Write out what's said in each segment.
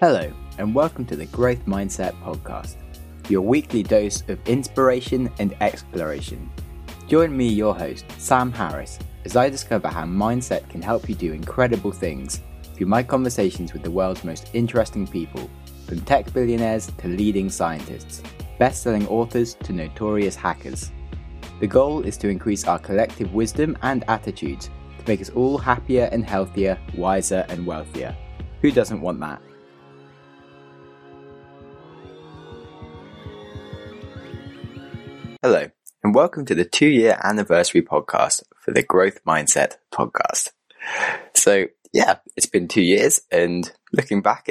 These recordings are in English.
Hello, and welcome to the Growth Mindset Podcast, your weekly dose of inspiration and exploration. Join me, your host, Sam Harris, as I discover how mindset can help you do incredible things through my conversations with the world's most interesting people, from tech billionaires to leading scientists, best-selling authors to notorious hackers. The goal is to increase our collective wisdom and attitudes to make us all happier and healthier, wiser and wealthier. Who doesn't want that? Hello, and welcome to the 2-year anniversary podcast for the Growth Mindset Podcast. So, it's been 2 years, and looking back,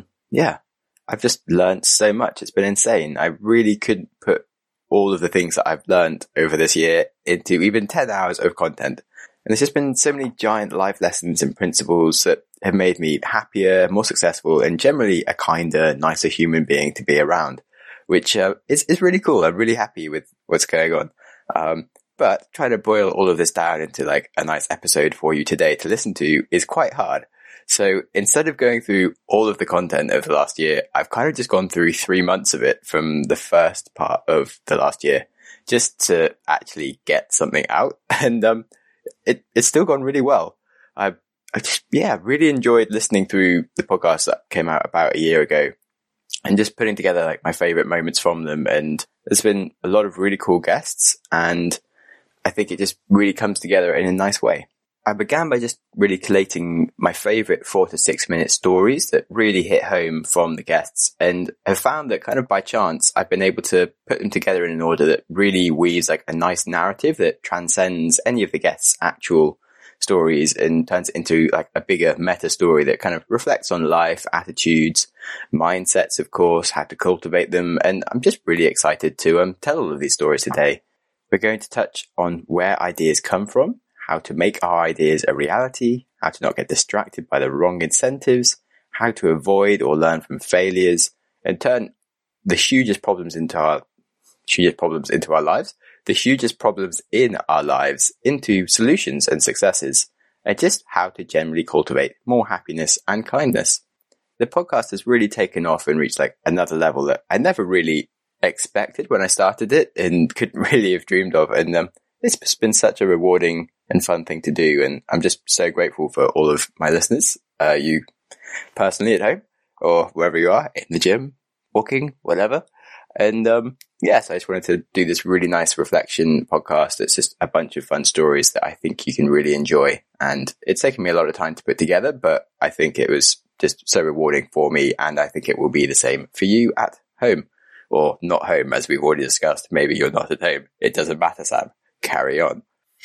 I've just learned so much. It's been insane. I really couldn't put all of the things that I've learned over this year into even 10 hours of content. And there's just been so many giant life lessons and principles that have made me happier, more successful, and generally a kinder, nicer human being to be around, which is really cool. I'm really happy with what's going on. But trying to boil all of this down into like a nice episode for you today to listen to is quite hard. So instead of going through all of the content over the last year, I've kind of just gone through 3 months of it from the first part of the last year, just to actually get something out. And it's still gone really well. I just really enjoyed listening through the podcast that came out about a year ago and just putting together like my favorite moments from them. And there's been a lot of really cool guests, and I think it just really comes together in a nice way. I began by just really collating my favorite 4 to 6 minute stories that really hit home from the guests, and have found that kind of by chance, I've been able to put them together in an order that really weaves like a nice narrative that transcends any of the guests' actual stories and turns it into like a bigger meta story that kind of reflects on life, attitudes, mindsets, of course, how to cultivate them. And I'm just really excited to tell all of these stories today. We're going to touch on where ideas come from, how to make our ideas a reality, how to not get distracted by the wrong incentives, how to avoid or learn from failures, and turn the hugest problems into our lives, the hugest problems in our lives into solutions and successes, and just how to generally cultivate more happiness and kindness. The podcast has really taken off and reached like another level that I never really expected when I started it and couldn't really have dreamed of. And it's just been such a rewarding and fun thing to do. And I'm just so grateful for all of my listeners, you personally at home or wherever you are, in the gym, walking, whatever. And so I just wanted to do this really nice reflection podcast. It's just a bunch of fun stories that I think you can really enjoy. And it's taken me a lot of time to put together, but I think it was just so rewarding for me. And I think it will be the same for you at home, or not home, as we've already discussed. Maybe you're not at home. It doesn't matter, Sam. Carry on.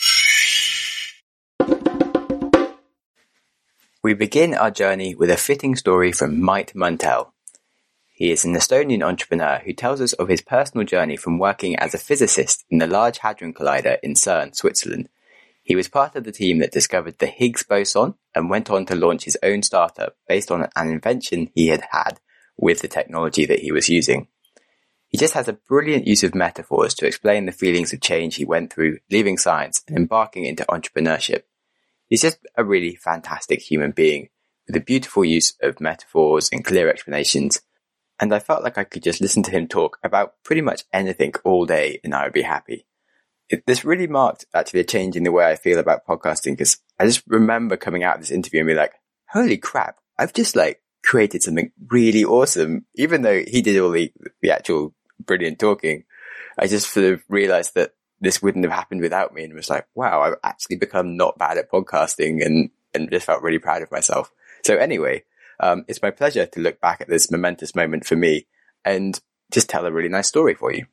We begin our journey with a fitting story from Mait Muntel. He is an Estonian entrepreneur who tells us of his personal journey from working as a physicist in the Large Hadron Collider in CERN, Switzerland. He was part of the team that discovered the Higgs boson and went on to launch his own startup based on an invention he had had with the technology that he was using. He just has a brilliant use of metaphors to explain the feelings of change he went through leaving science and embarking into entrepreneurship. He's just a really fantastic human being with a beautiful use of metaphors and clear explanations. And I felt like I could just listen to him talk about pretty much anything all day and I would be happy. This really marked actually a change in the way I feel about podcasting, because I just remember coming out of this interview and being like, holy crap, I've just like created something really awesome. Even though he did all the actual brilliant talking, I just sort of realized that this wouldn't have happened without me, and was like, wow, I've actually become not bad at podcasting, and just felt really proud of myself. So anyway, it's my pleasure to look back at this momentous moment for me and just tell a really nice story for you.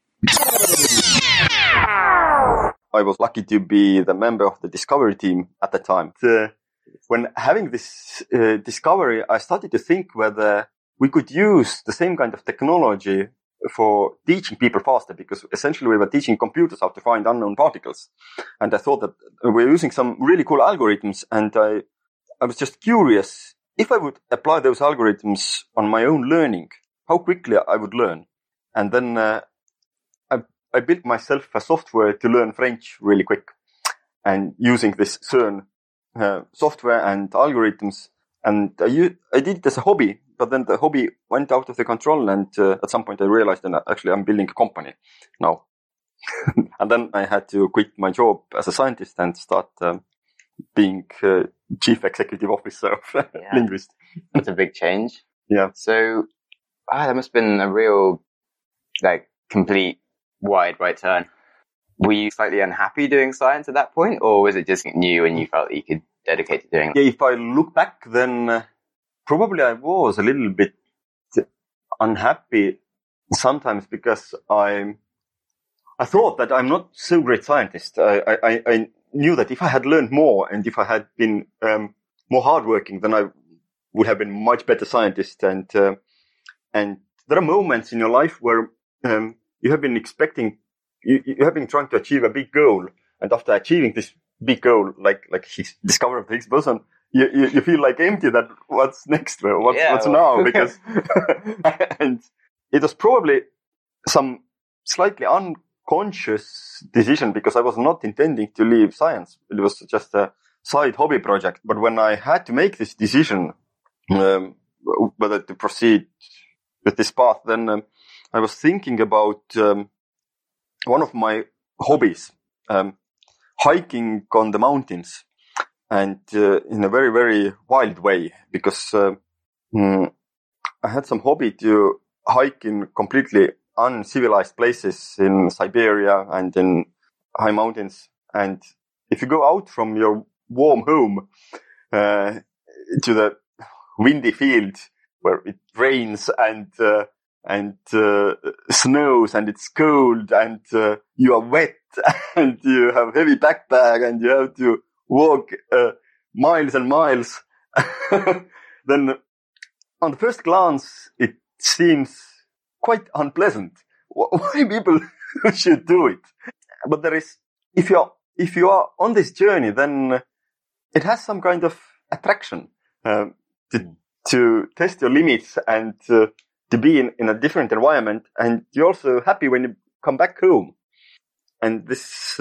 I was lucky to be the member of the discovery team at the time. When having this discovery, I started to think whether we could use the same kind of technology for teaching people faster, because essentially we were teaching computers how to find unknown particles. And I thought that we're using some really cool algorithms, and I was just curious if I would apply those algorithms on my own learning, how quickly I would learn. And then I built myself a software to learn French really quick, and using this CERN software and algorithms. And I did it as a hobby but then the hobby went out of the control, and at some point I realized that actually I'm building a company now. And then I had to quit my job as a scientist and start being chief executive officer of Linguist. That's a big change. Yeah. So that must have been a real, complete wide right turn. Were you slightly unhappy doing science at that point, or was it just new and you felt that you could dedicate to doing it? Yeah, if I look back, then probably I was a little bit unhappy sometimes because I thought that I'm not so great scientist. I knew that if I had learned more and if I had been more hardworking, then I would have been much better scientist. And there are moments in your life where you have been expecting, you have been trying to achieve a big goal, and after achieving this big goal, like his discovery of the Higgs boson, you feel like empty. That what's next? What's now? Because and it was probably some slightly unconscious decision because I was not intending to leave science. It was just a side hobby project. But when I had to make this decision whether to proceed with this path, then I was thinking about one of my hobbies, hiking on the mountains, and in a very, very wild way, because I had some hobby to hike in completely uncivilized places in Siberia and in high mountains. And if you go out from your warm home to the windy field where it rains and snows and it's cold and you are wet and you have heavy backpack and you have to walk miles and miles, then on the first glance it seems quite unpleasant. Why people should do it? But there is, if you are on this journey, then it has some kind of attraction to test your limits and to be in a different environment. And you're also happy when you come back home. And this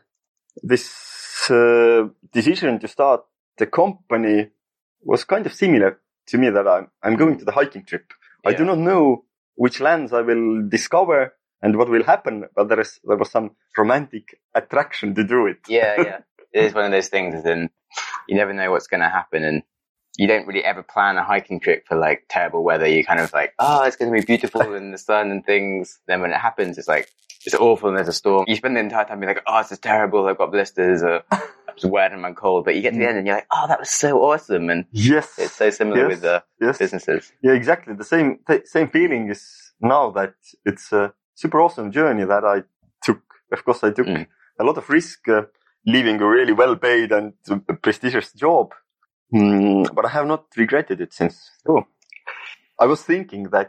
decision to start the company was kind of similar to me, that I'm going to the hiking trip. Yeah. I do not know which lands I will discover and what will happen, but there was some romantic attraction to do it. Yeah. It is one of those things, and you never know what's going to happen, and you don't really ever plan a hiking trip for terrible weather. You kind of it's going to be beautiful in the sun and things. Then when it happens, it's it's awful and there's a storm. You spend the entire time being this is terrible. I've got blisters. It's wet and I'm cold. But you get to the end and you're that was so awesome. And yes, it's so similar with businesses. Yeah, exactly. The same feeling is now that it's a super awesome journey that I took. Of course, I took a lot of risk, leaving a really well-paid and prestigious job. But I have not regretted it since. I was thinking that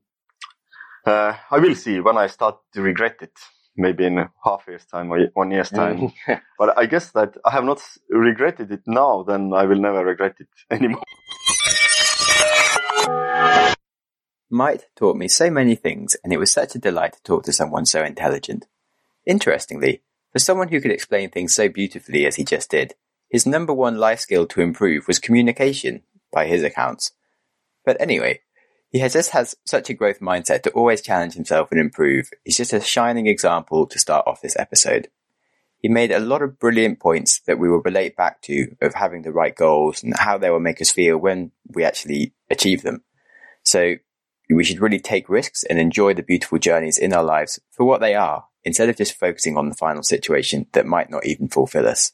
I will see when I start to regret it, maybe in a half year's time or 1 year's time. But I guess that I have not regretted it now, then I will never regret it anymore. Mike taught me so many things, and it was such a delight to talk to someone so intelligent. Interestingly, for someone who could explain things so beautifully as he just did, his number one life skill to improve was communication, by his accounts. But anyway, he just has such a growth mindset to always challenge himself and improve. He's just a shining example to start off this episode. He made a lot of brilliant points that we will relate back to, of having the right goals and how they will make us feel when we actually achieve them. So we should really take risks and enjoy the beautiful journeys in our lives for what they are, instead of just focusing on the final situation that might not even fulfill us.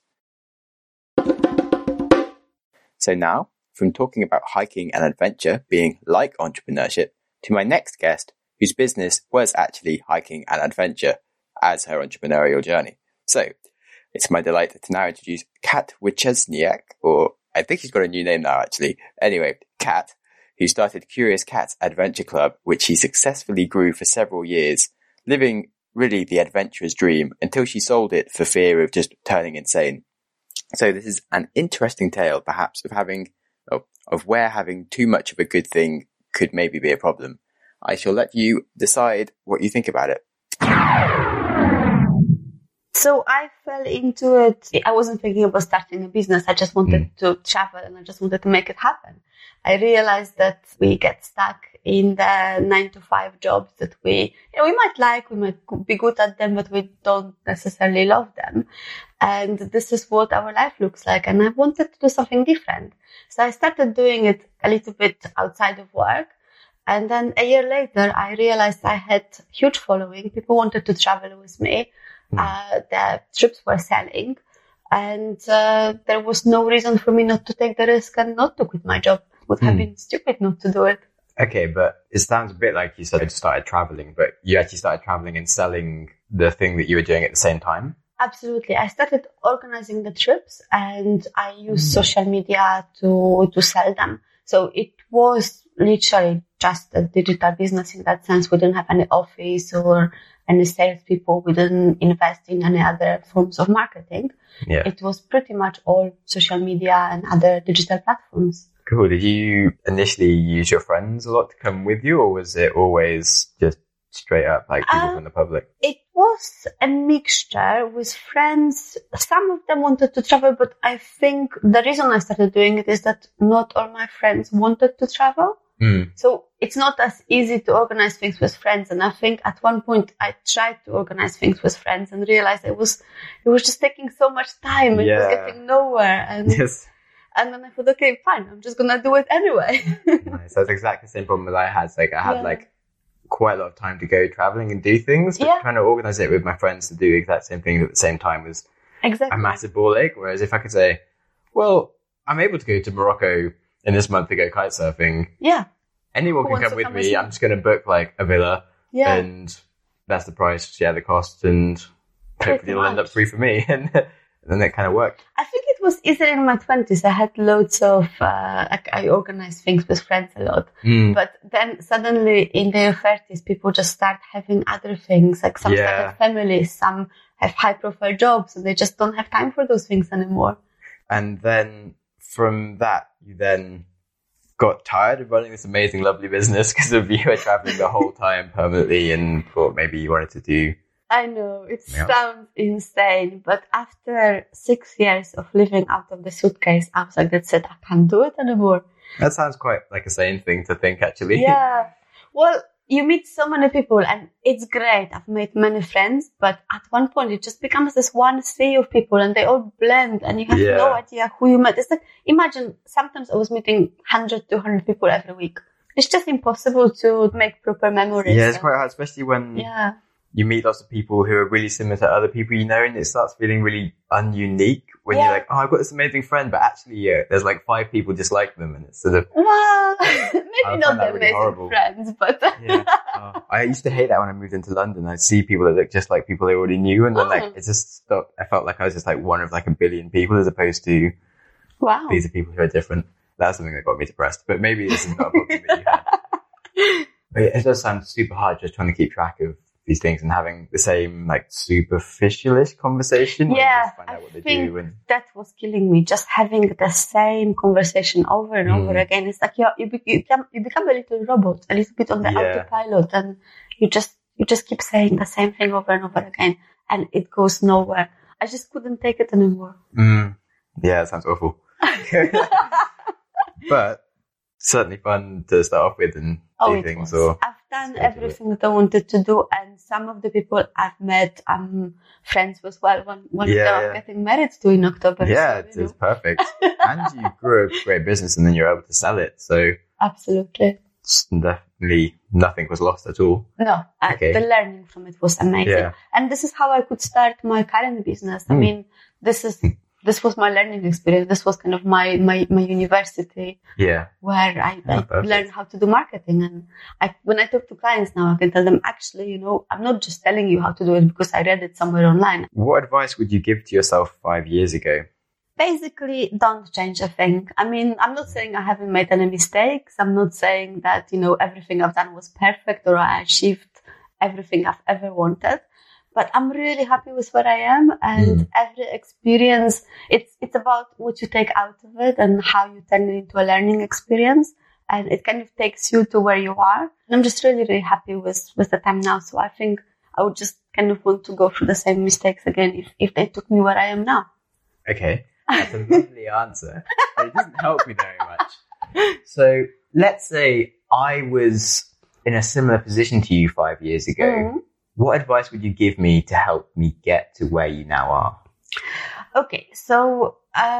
So now, from talking about hiking and adventure being like entrepreneurship, to my next guest, whose business was actually hiking and adventure as her entrepreneurial journey. So it's my delight to now introduce Kat Wieczniak, or I think she's got a new name now actually. Anyway, Kat, who started Curious Cats Adventure Club, which she successfully grew for several years, living really the adventurer's dream until she sold it for fear of just turning insane. So this is an interesting tale, perhaps, of where having too much of a good thing could maybe be a problem. I shall let you decide what you think about it. So I fell into it. I wasn't thinking about starting a business. I just wanted to travel and I just wanted to make it happen. I realized that we get stuck in the 9-to-5 jobs that we might be good at them, but we don't necessarily love them. And this is what our life looks like. And I wanted to do something different. So I started doing it a little bit outside of work. And then a year later, I realized I had huge following. People wanted to travel with me. The trips were selling. And there was no reason for me not to take the risk and not to quit my job. It would have been stupid not to do it. Okay, but it sounds a bit like you said you started traveling, but you actually started traveling and selling the thing that you were doing at the same time? Absolutely. I started organizing the trips and I used social media to sell them. So it was literally just a digital business in that sense. We didn't have any office or any salespeople. We didn't invest in any other forms of marketing. Yeah. It was pretty much all social media and other digital platforms. Cool. Did you initially use your friends a lot to come with you, or was it always just straight up like people from the public? It was a mixture with friends. Some of them wanted to travel, but I think the reason I started doing it is that not all my friends wanted to travel. So it's not as easy to organize things with friends. And I think at one point I tried to organize things with friends and realized it was just taking so much time. It was getting nowhere. And And then I thought, okay, fine, I'm just going to do it anyway. Nice. That's exactly the same problem that I had. Like I had quite a lot of time to go traveling and do things, but trying to organize it with my friends to do the exact same things at the same time was a massive ball ache. Whereas if I could say, well, I'm able to go to Morocco in this month to go kite surfing. Yeah. Anyone can come with me. I'm just going to book like a villa and that's the price, share the cost, and hopefully it'll end up free for me. And then it kind of worked. I think it was easier in my 20s. I had loads of, I organized things with friends a lot. But then suddenly in their 30s, people just start having other things. Like some start have families, some have high profile jobs, and they just don't have time for those things anymore. And then from that, you then got tired of running this amazing, lovely business because of you were traveling the whole time permanently and thought maybe you wanted to do... I know, it sounds insane, but after 6 years of living out of the suitcase, I was like, that's it, I can't do it anymore. That sounds quite like a sane thing to think, actually. Yeah. Well, you meet so many people and it's great. I've made many friends, but at one point it just becomes this one sea of people and they all blend and you have no idea who you met. It's like, imagine sometimes I was meeting 100, 200 people every week. It's just impossible to make proper memories. Yeah, it's quite hard, especially when... you meet lots of people who are really similar to other people you know, and it starts feeling really ununique when you're like, oh, I've got this amazing friend, but actually, there's like 5 people just like them, and it's sort of... Well, maybe not the amazing horrible friends, but... I used to hate that when I moved into London. I'd see people that looked just like people I already knew, and then like, it just stopped. I felt like I was just like one of like a billion people as opposed to, these are people who are different. That's something that got me depressed, but maybe this is not a problem that you had. But it does sound super hard just trying to keep track of these things and having the same like superficialish conversation. Yeah, I think that was killing me. Just having the same conversation over and over again. It's like you become a little robot, a little bit on the autopilot, and you just keep saying the same thing over and over again, and it goes nowhere. I just couldn't take it anymore. Yeah, it sounds awful. But certainly fun to start off with and do things. I've done everything that I wanted to do, and some of the people I've met, I'm friends with. Well, one of them I'm getting married to in October. Yeah, so, it's perfect. And you grew a great business, and then you're able to sell it. So absolutely, definitely nothing was lost at all. No, the learning from it was amazing, and this is how I could start my current business. I mean, this was my learning experience. This was kind of my university. Where I learned how to do marketing. And when I talk to clients now, I can tell them, actually, I'm not just telling you how to do it because I read it somewhere online. What advice would you give to yourself 5 years ago? Basically, don't change a thing. I mean, I'm not saying I haven't made any mistakes. I'm not saying that, everything I've done was perfect or I achieved everything I've ever wanted. But I'm really happy with where I am, and every experience, it's about what you take out of it and how you turn it into a learning experience. And it kind of takes you to where you are. And I'm just really, really happy with the time now. So I think I would just kind of want to go through the same mistakes again if they took me where I am now. Okay, that's a lovely answer, but it doesn't help me very much. So let's say I was in a similar position to you 5 years ago. Mm-hmm. What advice would you give me to help me get to where you now are? Okay, so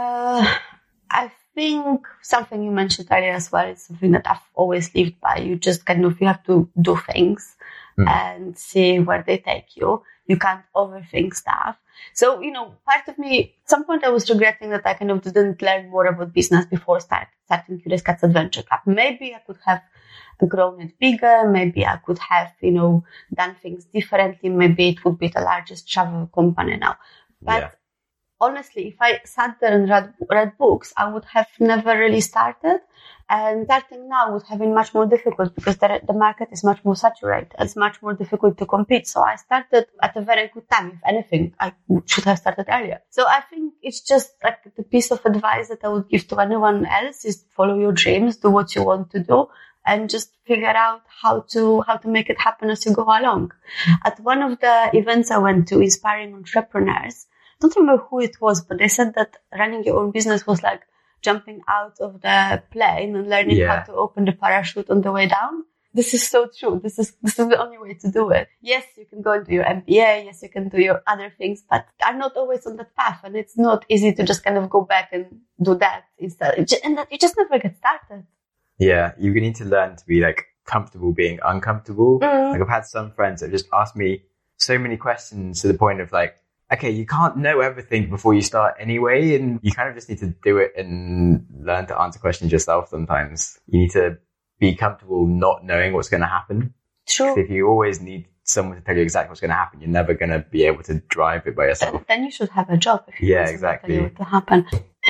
I think something you mentioned earlier as well is something that I've always lived by. You just you have to do things and see where they take you. You can't overthink stuff. So, part of me, at some point I was regretting that I didn't learn more about business before starting Curious Cats Adventure Club. Maybe I could have grown it bigger. Maybe I could have, done things differently. Maybe it would be the largest travel company now. But honestly, if I sat there and read books, I would have never really started. And starting now would have been much more difficult because the market is much more saturated. It's much more difficult to compete. So I started at a very good time. If anything, I should have started earlier. So I think it's just like the piece of advice that I would give to anyone else is follow your dreams, do what you want to do, and just figure out how to make it happen as you go along. At one of the events I went to, Inspiring Entrepreneurs, I don't remember who it was, but they said that running your own business was like jumping out of the plane and learning how to open the parachute on the way down. This is so true. This is the only way to do it. Yes, you can go and do your MBA. Yes, you can do your other things, but are not always on that path. And it's not easy to just go back and do that instead. And that you just never get started. Yeah, you need to learn to be comfortable being uncomfortable. I've had some friends that just ask me so many questions to the point of okay, you can't know everything before you start anyway, and you just need to do it and learn to answer questions yourself sometimes. You need to be comfortable not knowing what's going to happen. True. If you always need someone to tell you exactly what's going to happen, you're never going to be able to drive it by yourself. Then you should have a job if you exactly. tell you what to happen.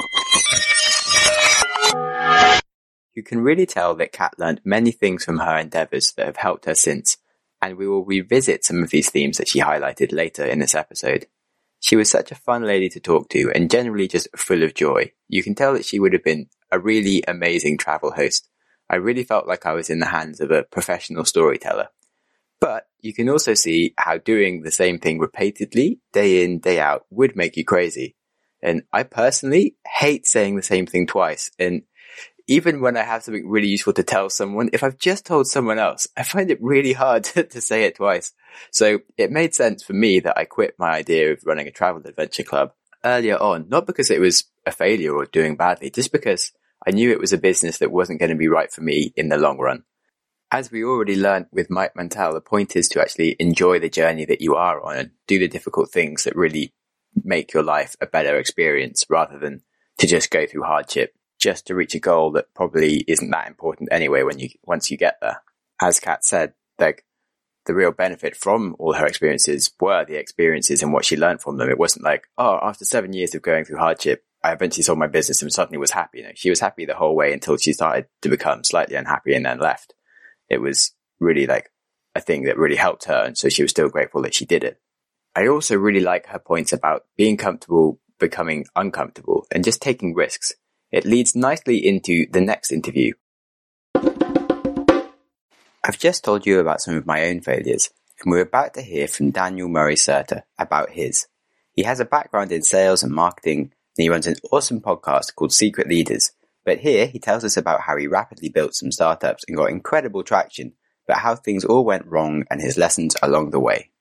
You can really tell that Kat learned many things from her endeavours that have helped her since, and we will revisit some of these themes that she highlighted later in this episode. She was such a fun lady to talk to and generally just full of joy. You can tell that she would have been a really amazing travel host. I really felt like I was in the hands of a professional storyteller. But you can also see how doing the same thing repeatedly, day in, day out, would make you crazy. And I personally hate saying the same thing twice. And even when I have something really useful to tell someone, if I've just told someone else, I find it really hard to say it twice. So it made sense for me that I quit my idea of running a travel adventure club earlier on, not because it was a failure or doing badly, just because I knew it was a business that wasn't going to be right for me in the long run. As we already learned with Mike Mantel, the point is to actually enjoy the journey that you are on and do the difficult things that really make your life a better experience rather than to just go through hardship just to reach a goal that probably isn't that important anyway once you get there. As Kat said, the real benefit from all her experiences were the experiences and what she learned from them. It wasn't after 7 years of going through hardship, I eventually sold my business and suddenly was happy. She was happy the whole way until she started to become slightly unhappy and then left. It was really a thing that really helped her, and so she was still grateful that she did it. I also really like her points about being comfortable, becoming uncomfortable, and just taking risks. It leads nicely into the next interview. I've just told you about some of my own failures, and we're about to hear from Daniel Murray Serter about his. He has a background in sales and marketing, and he runs an awesome podcast called Secret Leaders. But here he tells us about how he rapidly built some startups and got incredible traction, but how things all went wrong and his lessons along the way.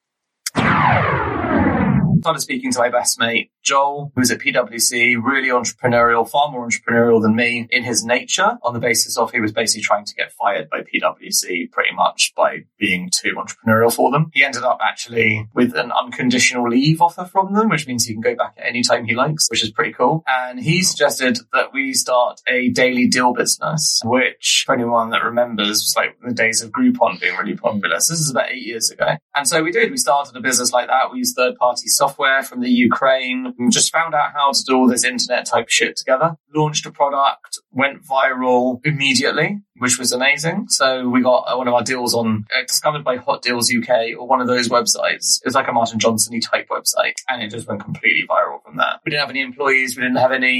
Started speaking to my best mate, Joel, who was at PwC, really entrepreneurial, far more entrepreneurial than me in his nature, on the basis of he was basically trying to get fired by PwC pretty much by being too entrepreneurial for them. He ended up actually with an unconditional leave offer from them, which means he can go back at any time he likes, which is pretty cool. And he suggested that we start a daily deal business, which for anyone that remembers was the days of Groupon being really popular. So this is about 8 years ago. And so we did. We started a business like that. We used third-party software from the Ukraine. We just found out how to do all this internet type shit together. Launched a product, went viral immediately, which was amazing. So we got one of our deals on discovered by Hot Deals UK or one of those websites. It was like a Martin Johnson-y type website, and it just went completely viral from there. We didn't have any employees. We didn't have any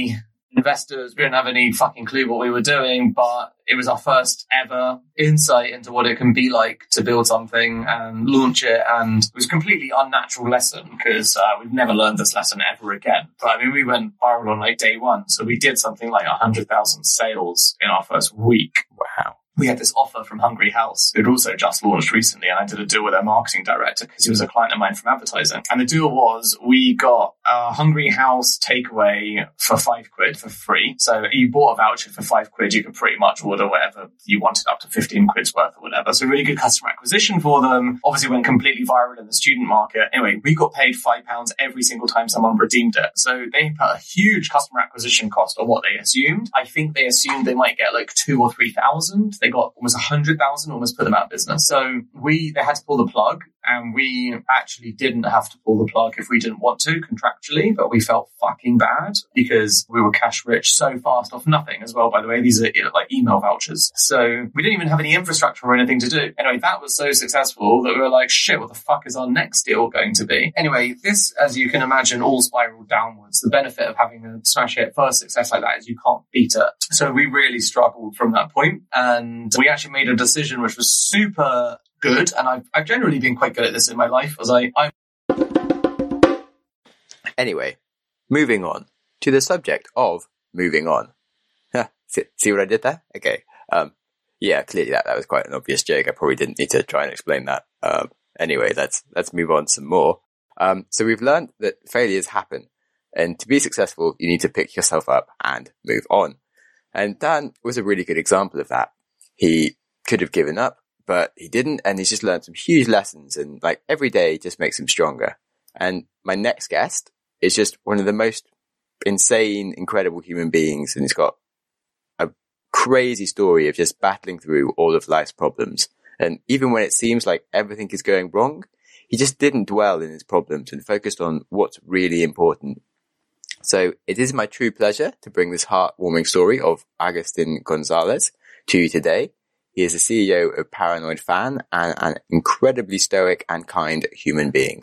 investors. We didn't have any fucking clue what we were doing, but it was our first ever insight into what it can be like to build something and launch it. And it was a completely unnatural lesson because we've never learned this lesson ever again. But I mean, we went viral on like day one. So we did something like 100,000 sales in our first week. Wow. We had this offer from Hungry House, who'd also just launched recently, and I did a deal with their marketing director because he was a client of mine from advertising. And the deal was we got a Hungry House takeaway for £5 for free. So you bought a voucher for £5, you could pretty much order whatever you wanted up to 15 quid's worth or whatever. So really good customer acquisition for them. Obviously went completely viral in the student market. Anyway, we got paid £5 every single time someone redeemed it. So they put a huge customer acquisition cost on what they assumed. I think they assumed they might get like 2,000 or 3,000. They got almost 100,000, almost put them out of business. So they had to pull the plug, and we actually didn't have to pull the plug if we didn't want to contractually, but we felt fucking bad because we were cash rich so fast off nothing as well, by the way. These are like email vouchers. So we didn't even have any infrastructure or anything to do. Anyway, that was so successful that we were like, shit, what the fuck is our next deal going to be? Anyway, this, as you can imagine, all spiraled downwards. The benefit of having a smash hit first success like that is you can't beat it. So we really struggled from that point, and we actually made a decision which was super good, and I've generally been quite good at this in my life, as I'm... Anyway, moving on to the subject of moving on. See what I did there? Okay. Yeah, clearly that was quite an obvious joke. I probably didn't need to try and explain that. Anyway, let's move on some more. So we've learned that failures happen, and to be successful, you need to pick yourself up and move on. And Dan was a really good example of that. He could have given up, but he didn't, and he's just learned some huge lessons, and like every day just makes him stronger. And my next guest is just one of the most insane, incredible human beings, and he's got a crazy story of just battling through all of life's problems. And even when it seems like everything is going wrong, he just didn't dwell in his problems and focused on what's really important. So it is my true pleasure to bring this heartwarming story of Agustin Gonzalez to you today. He is the CEO of Paranoid Fan and an incredibly stoic and kind human being.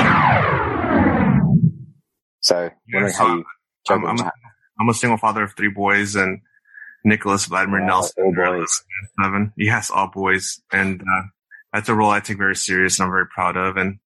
So, yes, I'm a single father of 3 boys, and Nicholas Vladimir Nelson. All boys. 7. Yes, all boys. And that's a role I take very serious and I'm very proud of. And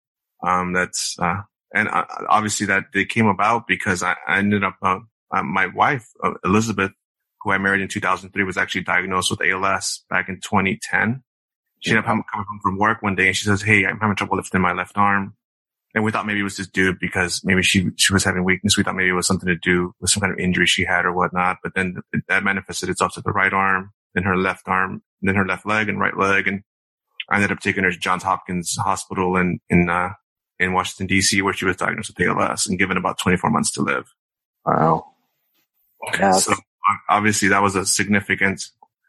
obviously that they came about because I ended up, my wife, Elizabeth, who I married in 2003, was actually diagnosed with ALS back in 2010. She ended up coming home from work one day and she says, "Hey, I'm having trouble lifting my left arm." And we thought maybe it was just due because maybe she was having weakness. We thought maybe it was something to do with some kind of injury she had or whatnot. But then that manifested itself to the right arm, then her left arm, then her left leg and right leg. And I ended up taking her to Johns Hopkins Hospital in Washington, D.C., where she was diagnosed with ALS and given about 24 months to live. Wow. Yeah, so obviously that was a significant,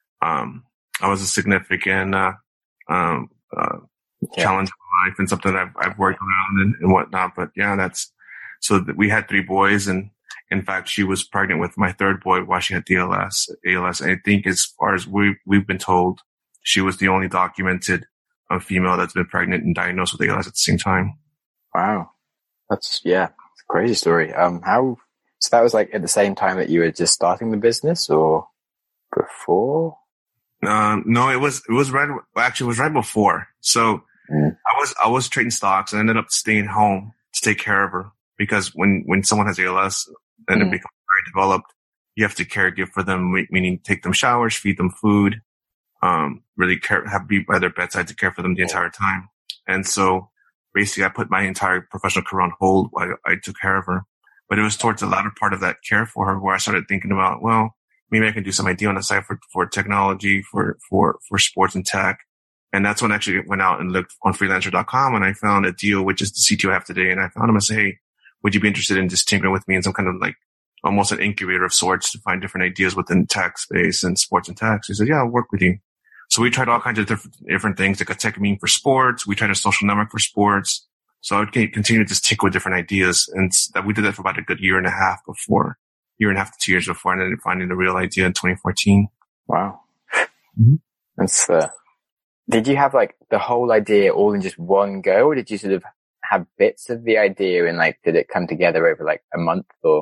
challenge in my life and something that I've worked around and whatnot. But yeah, we had 3 boys, and in fact, she was pregnant with my 3rd boy while she had the ALS. And I think as far as we've been told, she was the only documented female that's been pregnant and diagnosed with ALS at the same time. Wow. It's a crazy story. So that was like at the same time that you were just starting the business or before? No, it was right, actually it was right before. So I was trading stocks and ended up staying home to take care of her because when someone has ALS and it becomes very developed, you have to caregive for them, meaning take them showers, feed them food, really be by their bedside to care for them the entire time. And so basically I put my entire professional career on hold while I took care of her. But it was towards the latter part of that care for her where I started thinking about, well, maybe I can do some idea on the side for technology, for sports and tech. And that's when I actually went out and looked on freelancer.com and I found a deal, which is the CTO I have today. And I found him and said, "Hey, would you be interested in just tinkering with me in some kind of like almost an incubator of sorts to find different ideas within tech space and sports and tech?" So he said, "Yeah, I'll work with you." So we tried all kinds of different things, like a tech meme for sports. We tried a social network for sports. So I would continue to just tinker with different ideas. And we did that for about a good year and a half to 2 years before I ended up finding the real idea in 2014. Wow. Mm-hmm. That's, did you have like the whole idea all in just one go, or did you sort of have bits of the idea and like, did it come together over like a month or?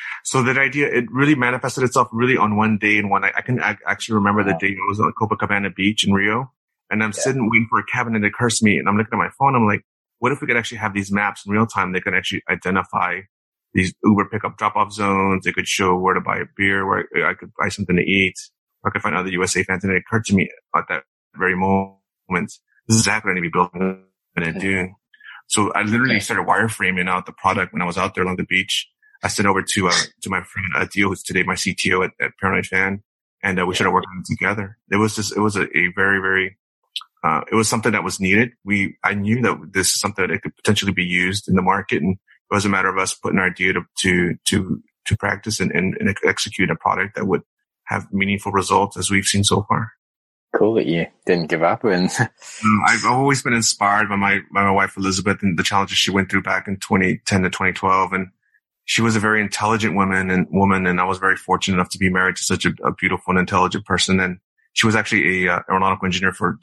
So that idea, it really manifested itself really on one day and one night. I can actually remember the day I was on Copacabana Beach in Rio, and I'm sitting waiting for a cab, and it occurs to me, and I'm looking at my phone. I'm like, what if we could actually have these maps in real time? They could actually identify these Uber pickup drop-off zones. They could show where to buy a beer, where I could buy something to eat, or I could find other USA fans. And it occurred to me at that very moment, this is exactly what I need to be building and doing. So I literally started wireframing out the product when I was out there along the beach. I sent over to my friend Adil, who's today my CTO at Paranoid Fan, and we started working together. It was a very, very, it was something that was needed. I knew that this is something that could potentially be used in the market, and it was a matter of us putting our idea to practice and execute a product that would have meaningful results, as we've seen so far. Cool that you didn't give up. And I've always been inspired by my wife Elizabeth and the challenges she went through back in 2010 to 2012, and she was a very intelligent woman, and I was very fortunate enough to be married to such a beautiful and intelligent person. And she was actually a aeronautical engineer for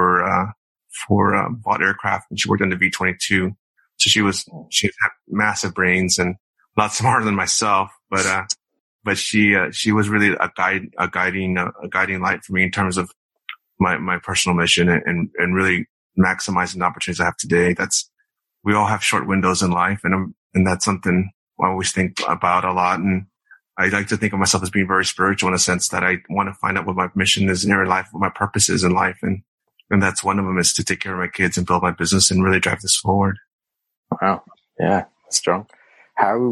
Vought Aircraft, and she worked on the V-22. So she had massive brains and a lot smarter than myself, but she was really a guiding light for me in terms of my personal mission and really maximizing the opportunities I have today. We all have short windows in life, and that's something I always think about a lot. And I like to think of myself as being very spiritual in a sense that I want to find out what my mission is in life, what my purpose is in life. And that's one of them, is to take care of my kids and build my business and really drive this forward. Wow. Yeah. Strong. How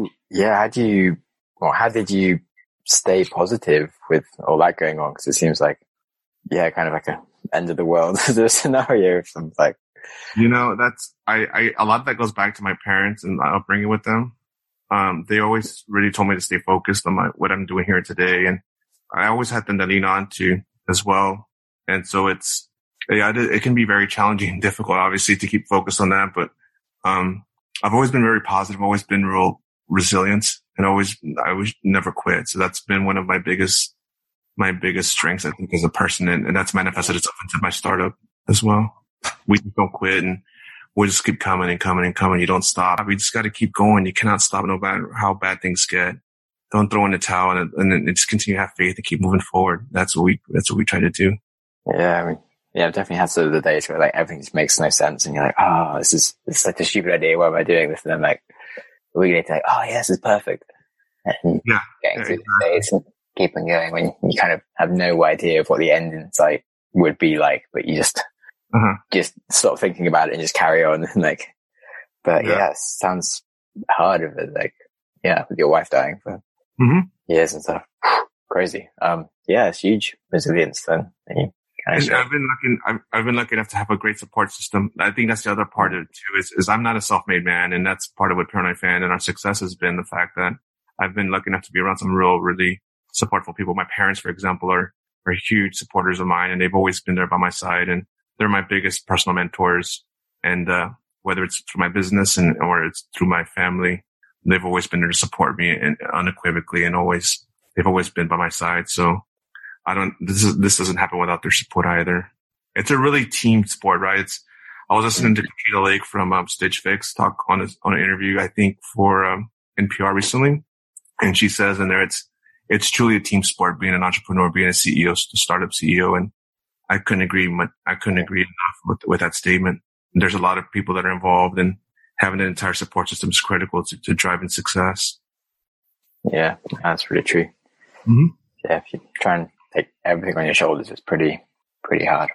did you stay positive with all that going on? Cause it seems like, kind of like a end of the world scenario from like, that's, a lot of that goes back to my parents and my upbringing with them. They always really told me to stay focused on what I'm doing here today. And I always had them to lean on to as well. And so it can be very challenging and difficult, obviously, to keep focused on that. But, I've always been very positive, always been real resilient, and I always never quit. So that's been one of my biggest strengths, I think, as a person. And that's manifested itself into my startup as well. We just don't quit, and we'll just keep coming and coming and coming. You don't stop. We just got to keep going. You cannot stop no matter how bad things get. Don't throw in the towel and just continue to have faith and keep moving forward. That's what we try to do. Yeah. I mean, I've definitely had sort of the days where like everything just makes no sense, and you're like, this is like a stupid idea. Why am I doing this? And then like a week later, like, this is perfect. And getting through the days and keeping going when you kind of have no idea of what the end in sight would be like, but you just stop thinking about it and just carry on. And it sounds hard of it, with your wife dying for years and stuff. Crazy. It's huge resilience then. And I've been lucky enough to have a great support system. I think that's the other part of it too, is I'm not a self-made man, and that's part of what Paranoid Fan and our success has been, the fact that I've been lucky enough to be around some really supportful people. My parents, for example, are huge supporters of mine, and they've always been there by my side, and they're my biggest personal mentors. And whether it's through my business or it's through my family, they've always been there to support me and unequivocally, and they've always been by my side. So this doesn't happen without their support either. It's a really team sport, right? I was listening to Katrina Lake from Stitch Fix talk on an interview, I think, for NPR recently. And she says in there, it's truly a team sport, being an entrepreneur, being a CEO, a startup CEO. And I couldn't agree enough with that statement. And there's a lot of people that are involved, and having an entire support system is critical to driving success. Yeah, that's really true. Mm-hmm. Yeah, if you try and take everything on your shoulders, it's pretty hard.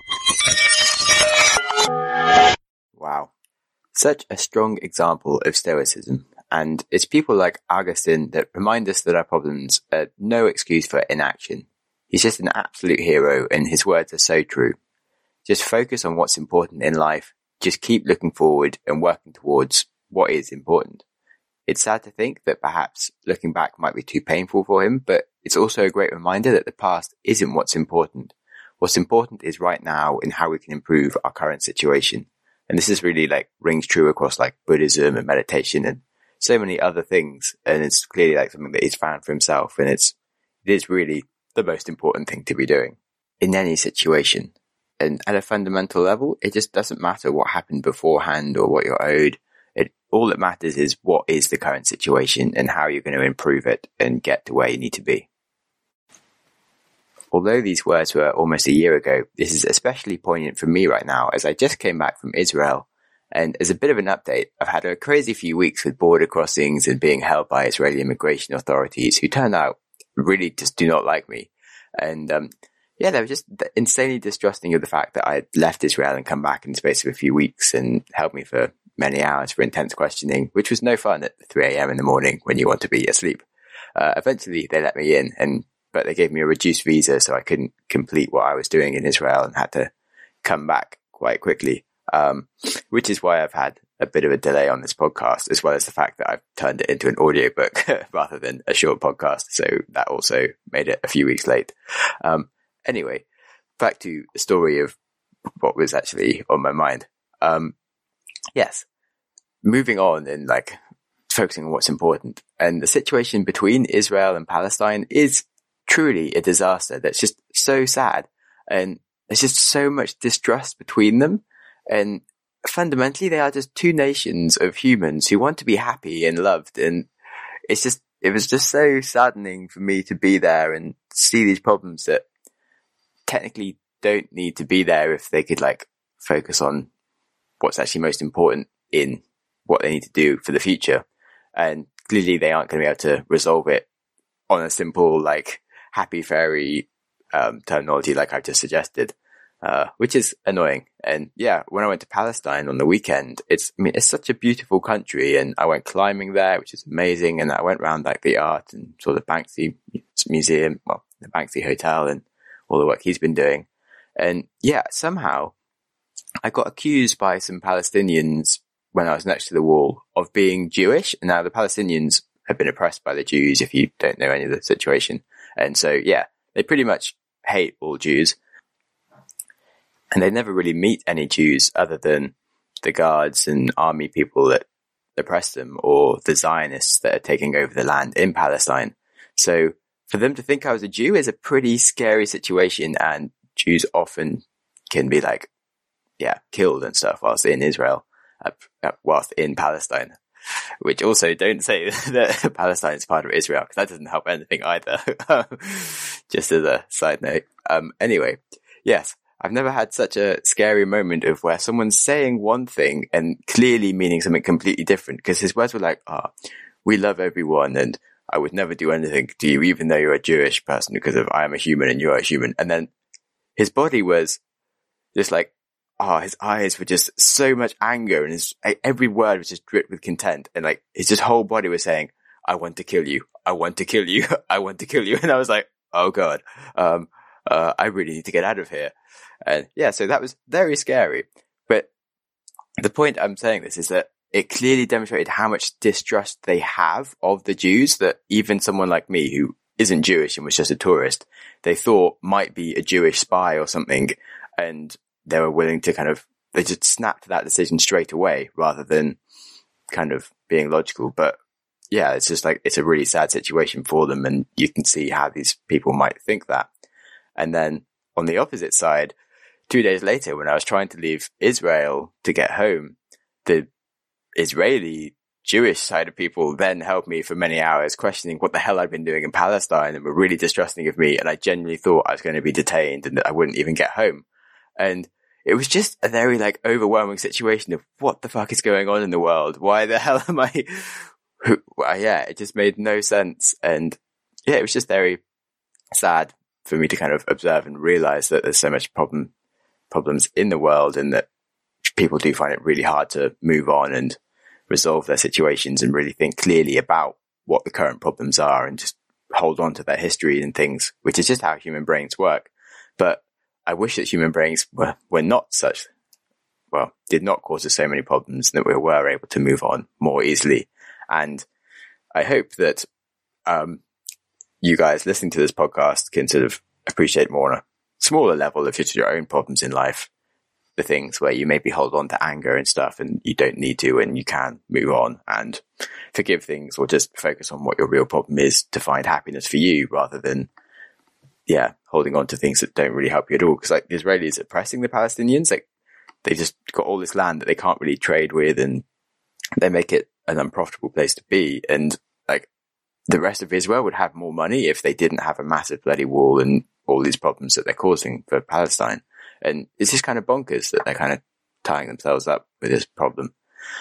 Wow. Such a strong example of stoicism. And it's people like Augustine that remind us that our problems are no excuse for inaction. He's just an absolute hero, and his words are so true. Just focus on what's important in life. Just keep looking forward and working towards what is important. It's sad to think that perhaps looking back might be too painful for him, but it's also a great reminder that the past isn't what's important. What's important is right now and how we can improve our current situation. And this is really rings true across Buddhism and meditation and so many other things. And it's clearly something that he's found for himself. And it is really the most important thing to be doing in any situation. And at a fundamental level, it just doesn't matter what happened beforehand or what you're owed. all that matters is what is the current situation and how you're going to improve it and get to where you need to be. Although these words were almost a year ago, this is especially poignant for me right now as I just came back from Israel. And as a bit of an update, I've had a crazy few weeks with border crossings and being held by Israeli immigration authorities who turned out really just do not like me. And they were just insanely distrusting of the fact that I had left Israel and come back in the space of a few weeks and held me for many hours for intense questioning, which was no fun at 3 a.m. in the morning when you want to be asleep. Eventually, they let me in, but they gave me a reduced visa, so I couldn't complete what I was doing in Israel and had to come back quite quickly. Which is why I've had a bit of a delay on this podcast, as well as the fact that I've turned it into an audiobook rather than a short podcast. So that also made it a few weeks late. Anyway, back to the story of what was actually on my mind. Yes, moving on and focusing on what's important. And the situation between Israel and Palestine is truly a disaster that's just so sad. And there's just so much distrust between them. And fundamentally, they are just two nations of humans who want to be happy and loved. And it was just so saddening for me to be there and see these problems that technically don't need to be there if they could focus on what's actually most important in what they need to do for the future. And clearly they aren't going to be able to resolve it on a simple, happy fairy terminology like I've just suggested. Which is annoying. And yeah, when I went to Palestine on the weekend, it's such a beautiful country, and I went climbing there, which is amazing. And I went around the art and saw the Banksy museum, the Banksy hotel and all the work he's been doing. And yeah, somehow I got accused by some Palestinians when I was next to the wall of being Jewish. And now the Palestinians have been oppressed by the Jews, if you don't know any of the situation. And so, yeah, they pretty much hate all Jews. And they never really meet any Jews other than the guards and army people that oppress them, or the Zionists that are taking over the land in Palestine. So for them to think I was a Jew is a pretty scary situation, and Jews often can be killed and stuff whilst in Israel, whilst in Palestine. Which also, don't say that Palestine is part of Israel, because that doesn't help anything either. Just as a side note. Anyway, yes. I've never had such a scary moment of where someone's saying one thing and clearly meaning something completely different, because his words were we love everyone and I would never do anything to you, even though you're a Jewish person, because of I am a human and you're a human. And then his body was just his eyes were just so much anger, and every word was just dripped with content. And his whole body was saying, I want to kill you. I want to kill you. I want to kill you. And I was like, oh God, I really need to get out of here. And yeah, so that was very scary. But the point I'm saying this is that it clearly demonstrated how much distrust they have of the Jews, that even someone like me who isn't Jewish and was just a tourist, they thought might be a Jewish spy or something. And they were willing to they just snapped that decision straight away rather than being logical. But yeah, it's just it's a really sad situation for them. And you can see how these people might think that. And then on the opposite side, 2 days later, when I was trying to leave Israel to get home, the Israeli Jewish side of people then held me for many hours, questioning what the hell I'd been doing in Palestine, and were really distrusting of me. And I genuinely thought I was going to be detained and that I wouldn't even get home. And it was just a very overwhelming situation of what the fuck is going on in the world? Why the hell am I? It just made no sense. And yeah, it was just very sad for me to observe and realize that there's so much problems in the world, and that people do find it really hard to move on and resolve their situations and really think clearly about what the current problems are and just hold on to their history and things, which is just how human brains work. But I wish that human brains were not did not cause us so many problems, that we were able to move on more easily. And I hope that you guys listening to this podcast can appreciate more on a smaller level of just your own problems in life, the things where you maybe hold on to anger and stuff and you don't need to, and you can move on and forgive things, or just focus on what your real problem is to find happiness for you, rather than holding on to things that don't really help you at all. Because the Israelis oppressing the Palestinians, they just got all this land that they can't really trade with, and they make it an unprofitable place to be. And like the rest of Israel would have more money if they didn't have a massive bloody wall and all these problems that they're causing for Palestine. And it's just kind of bonkers that they're kind of tying themselves up with this problem.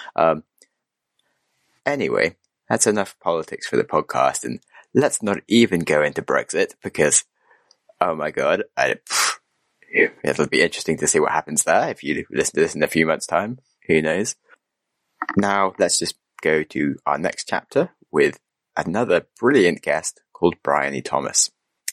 Anyway, that's enough politics for the podcast, and let's not even go into Brexit because, oh my God, it'll be interesting to see what happens there if you listen to this in a few months' time. Who knows? Now, let's just go to our next chapter with another brilliant guest called Bryony Thomas.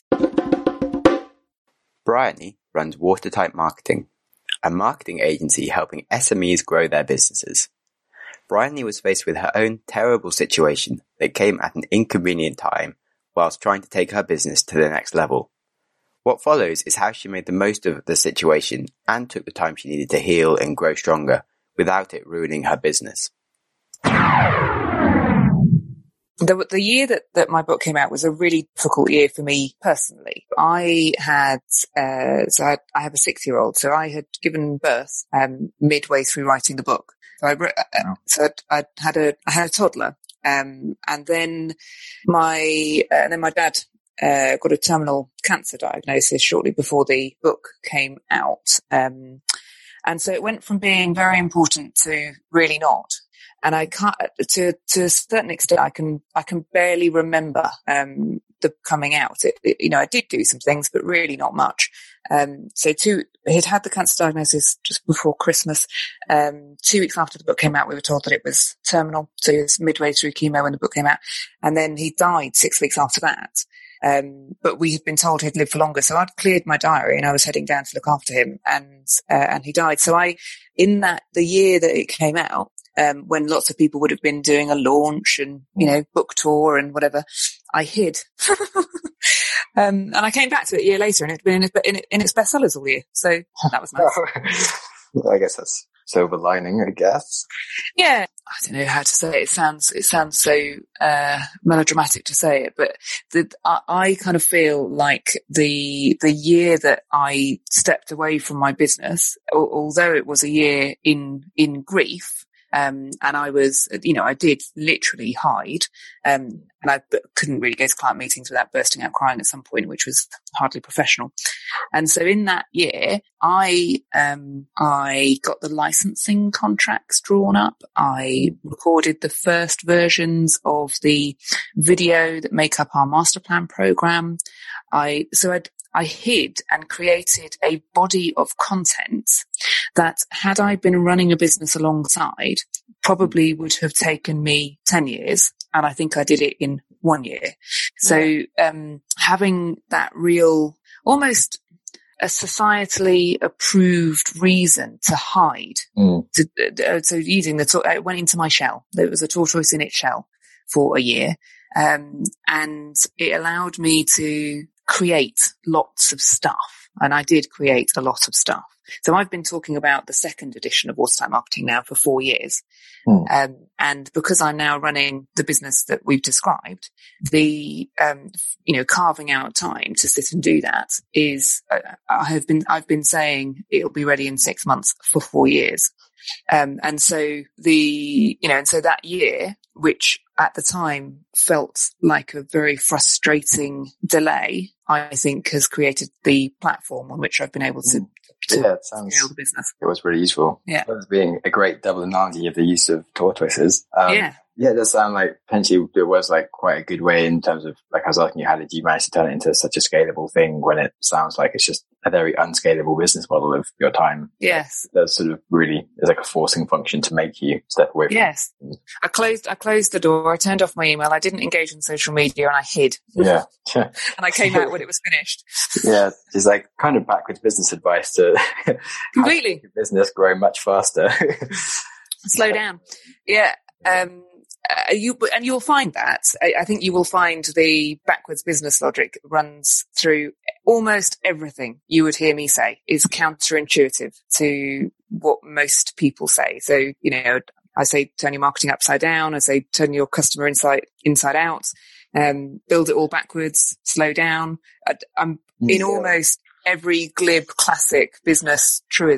Bryony runs Watertight Marketing, a marketing agency helping SMEs grow their businesses. Bryony was faced with her own terrible situation that came at an inconvenient time whilst trying to take her business to the next level. What follows is how she made the most of the situation and took the time she needed to heal and grow stronger without it ruining her business. The year that my book came out was a really difficult year for me personally. I had, I have a 6-year-old, so I had given birth, midway through writing the book. So I had a toddler, and then my dad, got a terminal cancer diagnosis shortly before the book came out. And so it went from being very important to really not. And I can't, to a certain extent, I can barely remember, the coming out. I did do some things, but really not much. He'd had the cancer diagnosis just before Christmas. 2 weeks after the book came out, we were told that it was terminal. So he was midway through chemo when the book came out. And then he died 6 weeks after that. But we had been told he'd live for longer. So I'd cleared my diary and I was heading down to look after him, and he died. So the year that it came out, when lots of people would have been doing a launch and, book tour and whatever, I hid. And I came back to it a year later and it'd been in its bestsellers all year. So that was nice. I guess that's silver lining, I guess. Yeah. I don't know how to say it. It sounds so, melodramatic to say it, but I kind of feel like the year that I stepped away from my business, although it was a year in grief, and I was, I did literally hide, and I couldn't really go to client meetings without bursting out crying at some point, which was hardly professional. And so in that year, I got the licensing contracts drawn up. I recorded the first versions of the video that make up our master plan program. I hid and created a body of content that, had I been running a business alongside, probably would have taken me 10 years. And I think I did it in 1 year. So, having that real, almost a societally approved reason to hide. So using I went into my shell. There was a tortoise in its shell for a year. And it allowed me to create lots of stuff. And I did create a lot of stuff. So I've been talking about the second edition of Watertight Marketing now for 4 years. And because I'm now running the business that we've described, carving out time to sit and do that is, I've been saying it'll be ready in 6 months for 4 years. And so that year, which at the time felt like a very frustrating delay, I think has created the platform on which I've been able to scale the business. It was really useful. Yeah. It was being a great double analogy of the use of tortoises. Yeah, it does sound like potentially it was like quite a good way in terms of, like I was asking you, how did you manage to turn it into such a scalable thing when it sounds like it's just a very unscalable business model of your time? Yes. There's sort of really, there's like a forcing function to make you step away from Yes. it. I closed the door, I turned off my email, I didn't engage in social media, and I hid. Yeah. And I came out when it was finished. Yeah. It's like kind of backwards business advice to completely your business grow much faster. Slow down. Yeah. You'll find that. I think you will find the backwards business logic runs through almost everything you would hear me say is counterintuitive to what most people say. So, I say turn your marketing upside down. I say turn your customer inside out. Build it all backwards. Slow down. I'm in almost every glib classic business truism.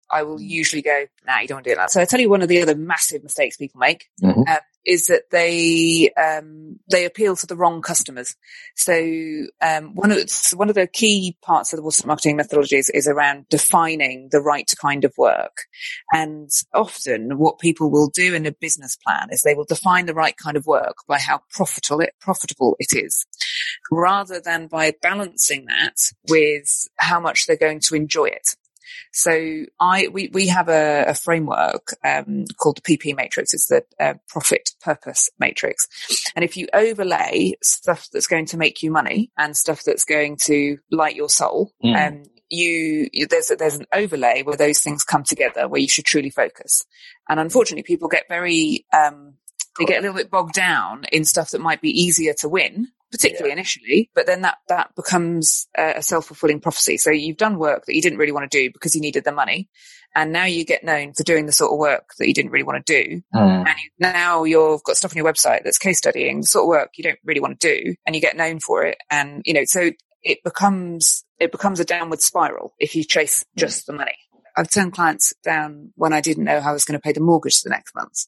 I will usually go, nah, you don't want to do that. So I tell you, one of the other massive mistakes people make is that they appeal to the wrong customers. So one of the key parts of the Wall Street marketing methodologies is around defining the right kind of work. And often what people will do in a business plan is they will define the right kind of work by how profitable it is, rather than by balancing that with how much they're going to enjoy it. So we have a framework called the PP matrix. It's the profit purpose matrix. And if you overlay stuff that's going to make you money and stuff that's going to light your soul, there's an overlay where those things come together, where you should truly focus. And unfortunately, people get they get a little bit bogged down in stuff that might be easier to win, particularly initially, but then that becomes a self-fulfilling prophecy. So you've done work that you didn't really want to do because you needed the money, and now you get known for doing the sort of work that you didn't really want to do. And now you've got stuff on your website that's case studying the sort of work you don't really want to do, and you get known for it. And, so it becomes a downward spiral if you chase just the money. I've turned clients down when I didn't know how I was going to pay the mortgage the next month.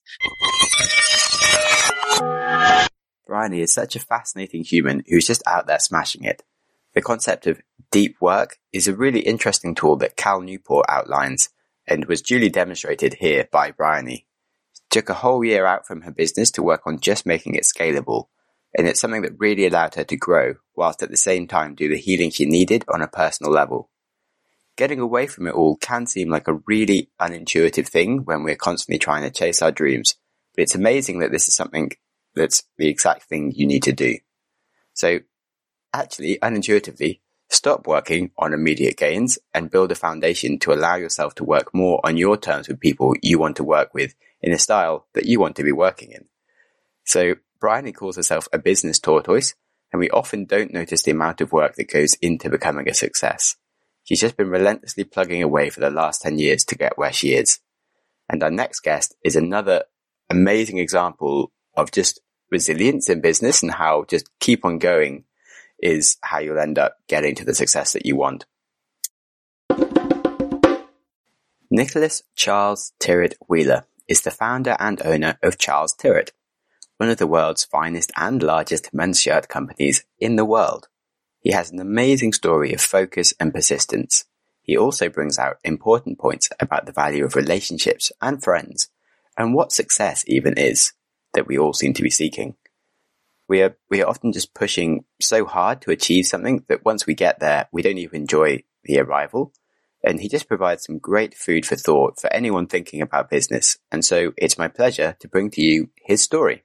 Bryony is such a fascinating human who's just out there smashing it. The concept of deep work is a really interesting tool that Cal Newport outlines and was duly demonstrated here by Bryony. She took a whole year out from her business to work on just making it scalable, and it's something that really allowed her to grow whilst at the same time do the healing she needed on a personal level. Getting away from it all can seem like a really unintuitive thing when we're constantly trying to chase our dreams, but it's amazing that this is something that's the exact thing you need to do. So actually, unintuitively, stop working on immediate gains and build a foundation to allow yourself to work more on your terms with people you want to work with in a style that you want to be working in. So Bryony calls herself a business tortoise, and we often don't notice the amount of work that goes into becoming a success. She's just been relentlessly plugging away for the last 10 years to get where she is. And our next guest is another amazing example of just resilience in business, and how just keep on going is how you'll end up getting to the success that you want. Nicholas Charles Tyrwhitt Wheeler is the founder and owner of Charles Tyrwhitt, one of the world's finest and largest men's shirt companies in the world. He has an amazing story of focus and persistence. He also brings out important points about the value of relationships and friends, and what success even is, that we all seem to be seeking. We are often just pushing so hard to achieve something that once we get there, we don't even enjoy the arrival. And he just provides some great food for thought for anyone thinking about business. And so it's my pleasure to bring to you his story.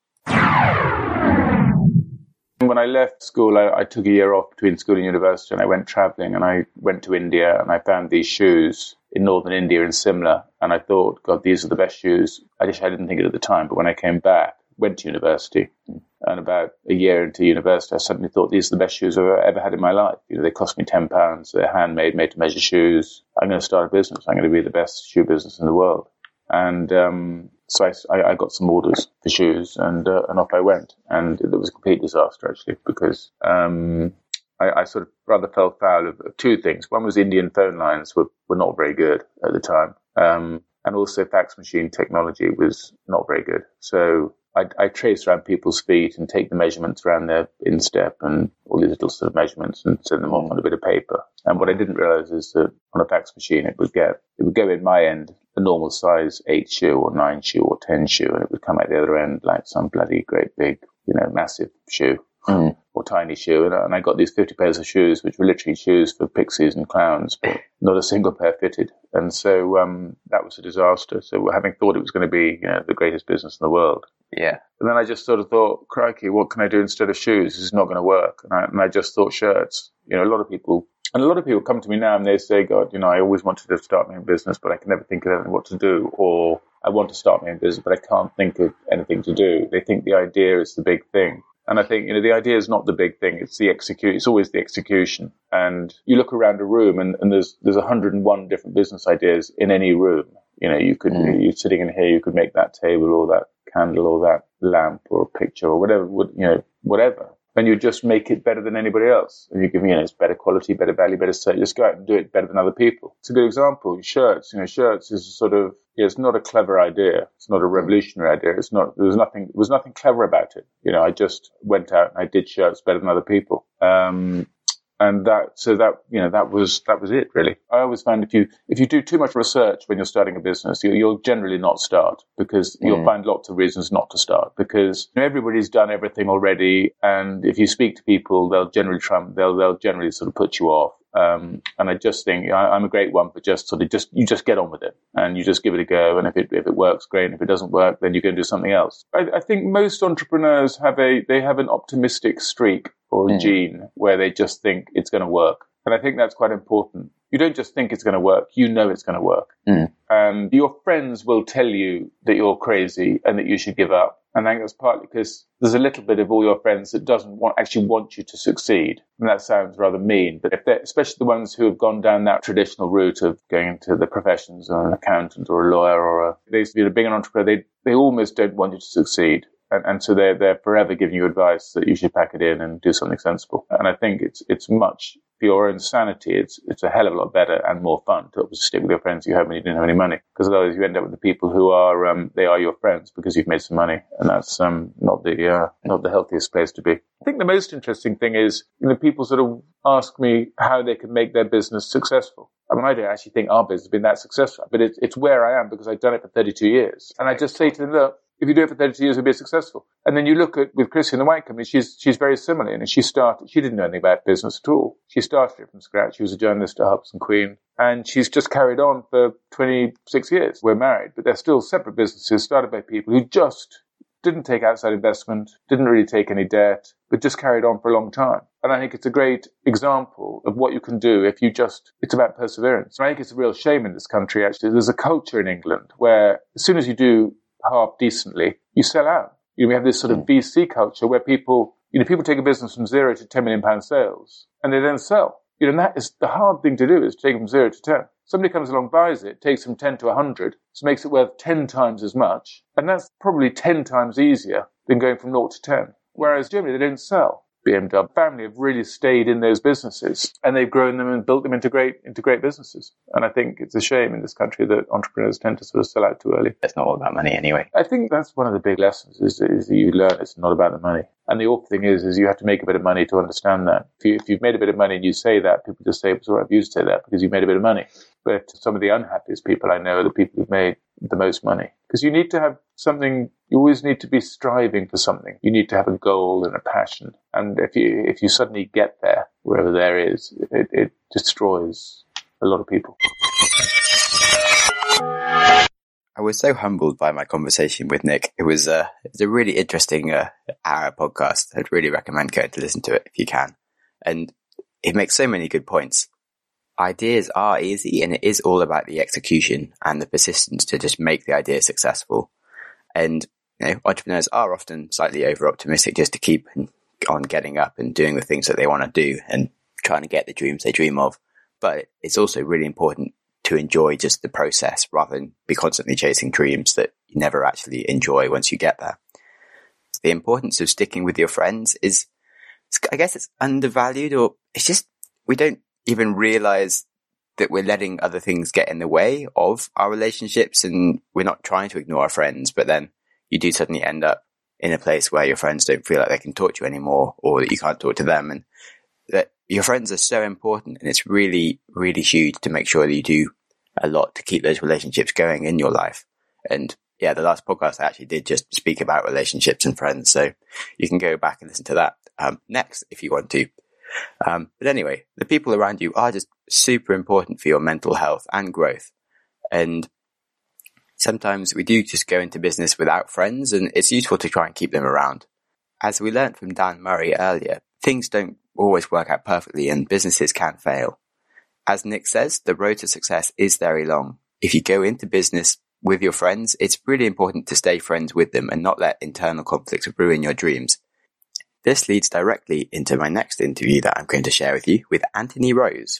When I left school, I took a year off between school and university, and I went traveling, and I went to India, and I found these shoes in northern India in Simla, and I thought, God, these are the best shoes. I didn't think it at the time, but when I came back, went to university, and about a year into university, I suddenly thought, these are the best shoes I've ever had in my life. They cost me £10. They're handmade, made to measure shoes. I'm going to start a business. I'm going to be the best shoe business in the world. And so I got some orders for shoes, and off I went. And it was a complete disaster, actually, because I sort of rather fell foul of two things. One was Indian phone lines were not very good at the time. And also fax machine technology was not very good. So I trace around people's feet and take the measurements around their instep and all these little sort of measurements and send them off on a bit of paper. And what I didn't realize is that on a fax machine, it would go in my end, a normal size 8 shoe or 9 shoe or 10 shoe, and it would come out the other end like some bloody great big, massive shoe. Or tiny shoe, and I got these 50 pairs of shoes, which were literally shoes for pixies and clowns, but not a single pair fitted. And so that was a disaster. So having thought it was going to be the greatest business in the world, and then I just sort of thought, crikey, what can I do instead of shoes? This is not going to work. And I just thought shirts. A lot of people come to me now and they say, God, I always wanted to start my own business, but I can never think of anything what to do. Or I want to start my own business, but I can't think of anything to do. They think the idea is the big thing. And I think, the idea is not the big thing. It's it's always the execution. And you look around a room and there's 101 different business ideas in any room. You're sitting in here, you could make that table or that candle or that lamp or a picture or whatever, whatever. and you just make it better than anybody else. And you give, it's better quality, better value, better service. Just go out and do it better than other people. It's a good example. Shirts, shirts is sort of, it's not a clever idea. It's not a revolutionary idea. There was nothing clever about it. I just went out and I did shirts better than other people. And that was it really. I always find if you do too much research when you're starting a business, you'll generally not start, because you'll find lots of reasons not to start, because everybody's done everything already. And if you speak to people, they'll generally sort of put you off. And I just think I'm a great one for you just get on with it and you just give it a go. And if it works, great. And if it doesn't work, then you go and do something else. I think most entrepreneurs have an optimistic streak or a gene where they just think it's going to work. And I think that's quite important. You don't just think it's going to work. You know it's going to work. And your friends will tell you that you're crazy and that you should give up. And I think that's partly because there's a little bit of all your friends that doesn't actually want you to succeed. And that sounds rather mean. But especially the ones who have gone down that traditional route of going into the professions, or an accountant or a lawyer, or being an entrepreneur, they almost don't want you to succeed. And so they're forever giving you advice that you should pack it in and do something sensible. And I think it's much, for your own sanity, it's a hell of a lot better and more fun to stick with your friends you have when you didn't have any money. Because otherwise you end up with the people who are, they are your friends because you've made some money. And that's not the healthiest place to be. I think the most interesting thing is, people sort of ask me how they can make their business successful. I mean, I don't actually think our business has been that successful, but it's where I am because I've done it for 32 years. And I just say to them, look, if you do it for 32 years, you'll be successful. And then you look at, with Chrissy and the White Company, she's very similar. And she didn't know anything about business at all. She started it from scratch. She was a journalist at Hubs and Queen. And she's just carried on for 26 years. We're married, but they're still separate businesses started by people who just didn't take outside investment, didn't really take any debt, but just carried on for a long time. And I think it's a great example of what you can do if it's about perseverance. And I think it's a real shame in this country, actually. There's a culture in England where as soon as you do half decently, you sell out. We have this sort of VC culture where people take a business from 0 to £10 million sales and they then sell. And that is the hard thing to do, is take them 0 to 10. Somebody comes along, buys it, takes them 10 to 100, so makes it worth 10 times as much. And that's probably 10 times easier than going from 0 to 10. Whereas generally they don't sell. BMW family have really stayed in those businesses and they've grown them and built them into great businesses. And I think it's a shame in this country that entrepreneurs tend to sort of sell out too early. It's not all about money anyway. I think that's one of the big lessons is that you learn it's not about the money. And the awful thing is you have to make a bit of money to understand that. If you've made a bit of money and you say that, people just say, it's all right for you to say that because you've made a bit of money. But some of the unhappiest people I know are the people who've made the most money. Because you need to have something, you always need to be striving for something. You need to have a goal and a passion. And if you suddenly get there, wherever there is, it destroys a lot of people. I was so humbled by my conversation with Nick. It was a really interesting hour podcast. I'd really recommend going to listen to it if you can. And it makes so many good points. Ideas are easy, and it is all about the execution and the persistence to just make the idea successful. And entrepreneurs are often slightly over optimistic just to keep on getting up and doing the things that they want to do and trying to get the dreams they dream of. But it's also really important to enjoy just the process rather than be constantly chasing dreams that you never actually enjoy once you get there. The importance of sticking with your friends is, I guess it's undervalued, or it's just, we don't even realize that we're letting other things get in the way of our relationships, and we're not trying to ignore our friends, but then you do suddenly end up in a place where your friends don't feel like they can talk to you anymore, or that you can't talk to them, and that your friends are so important. And it's really, really huge to make sure that you do a lot to keep those relationships going in your life. And yeah, the last podcast I actually did just speak about relationships and friends. So you can go back and listen to that next if you want to. But anyway, the people around you are just super important for your mental health and growth. And sometimes we do just go into business without friends, and it's useful to try and keep them around. As we learned from Dan Murray earlier, things don't always work out perfectly and businesses can fail. As Nick says, the road to success is very long. If you go into business with your friends, it's really important to stay friends with them and not let internal conflicts ruin your dreams. This leads directly into my next interview that I'm going to share with you with Anthony Rose.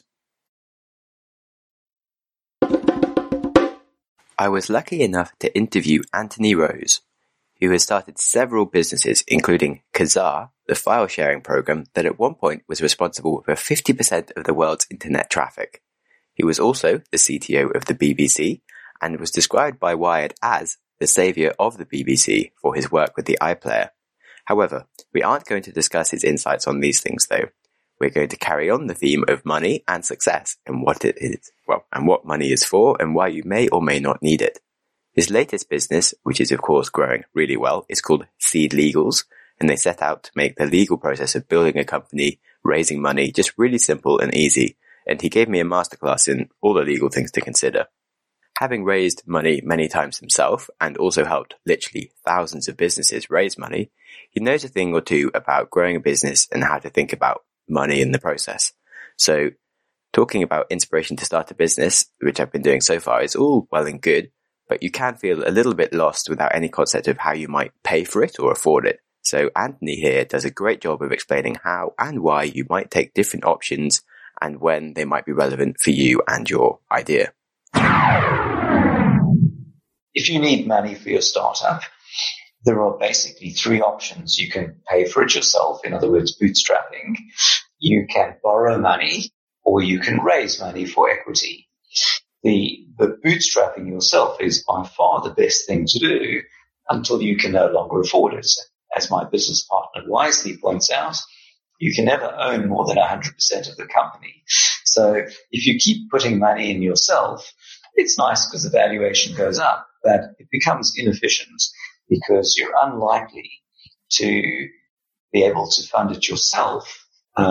I was lucky enough to interview Anthony Rose, who has started several businesses including Kazaa, the file sharing program that at one point was responsible for 50% of the world's internet traffic. He was also the CTO of the BBC and was described by Wired as the saviour of the BBC for his work with the iPlayer. However, we aren't going to discuss his insights on these things though. We're going to carry on the theme of money and success and what it is, and what money is for and why you may or may not need it. His latest business, which is of course growing really well, is called Seed Legals, and they set out to make the legal process of building a company, raising money, just really simple and easy. And he gave me a masterclass in all the legal things to consider. Having raised money many times himself and also helped literally thousands of businesses raise money, he knows a thing or two about growing a business and how to think about money in the process. So talking about inspiration to start a business, which I've been doing so far, is all well and good, but you can feel a little bit lost without any concept of how you might pay for it or afford it. So Anthony here does a great job of explaining how and why you might take different options and when they might be relevant for you and your idea. If you need money for your startup, there are basically three options. You can pay for it yourself, in other words, bootstrapping. You can borrow money, or you can raise money for equity. The bootstrapping yourself is by far the best thing to do until you can no longer afford it. As my business partner wisely points out, you can never own more than 100% of the company. So if you keep putting money in yourself, it's nice because the valuation goes up, but it becomes inefficient because you're unlikely to be able to fund it yourself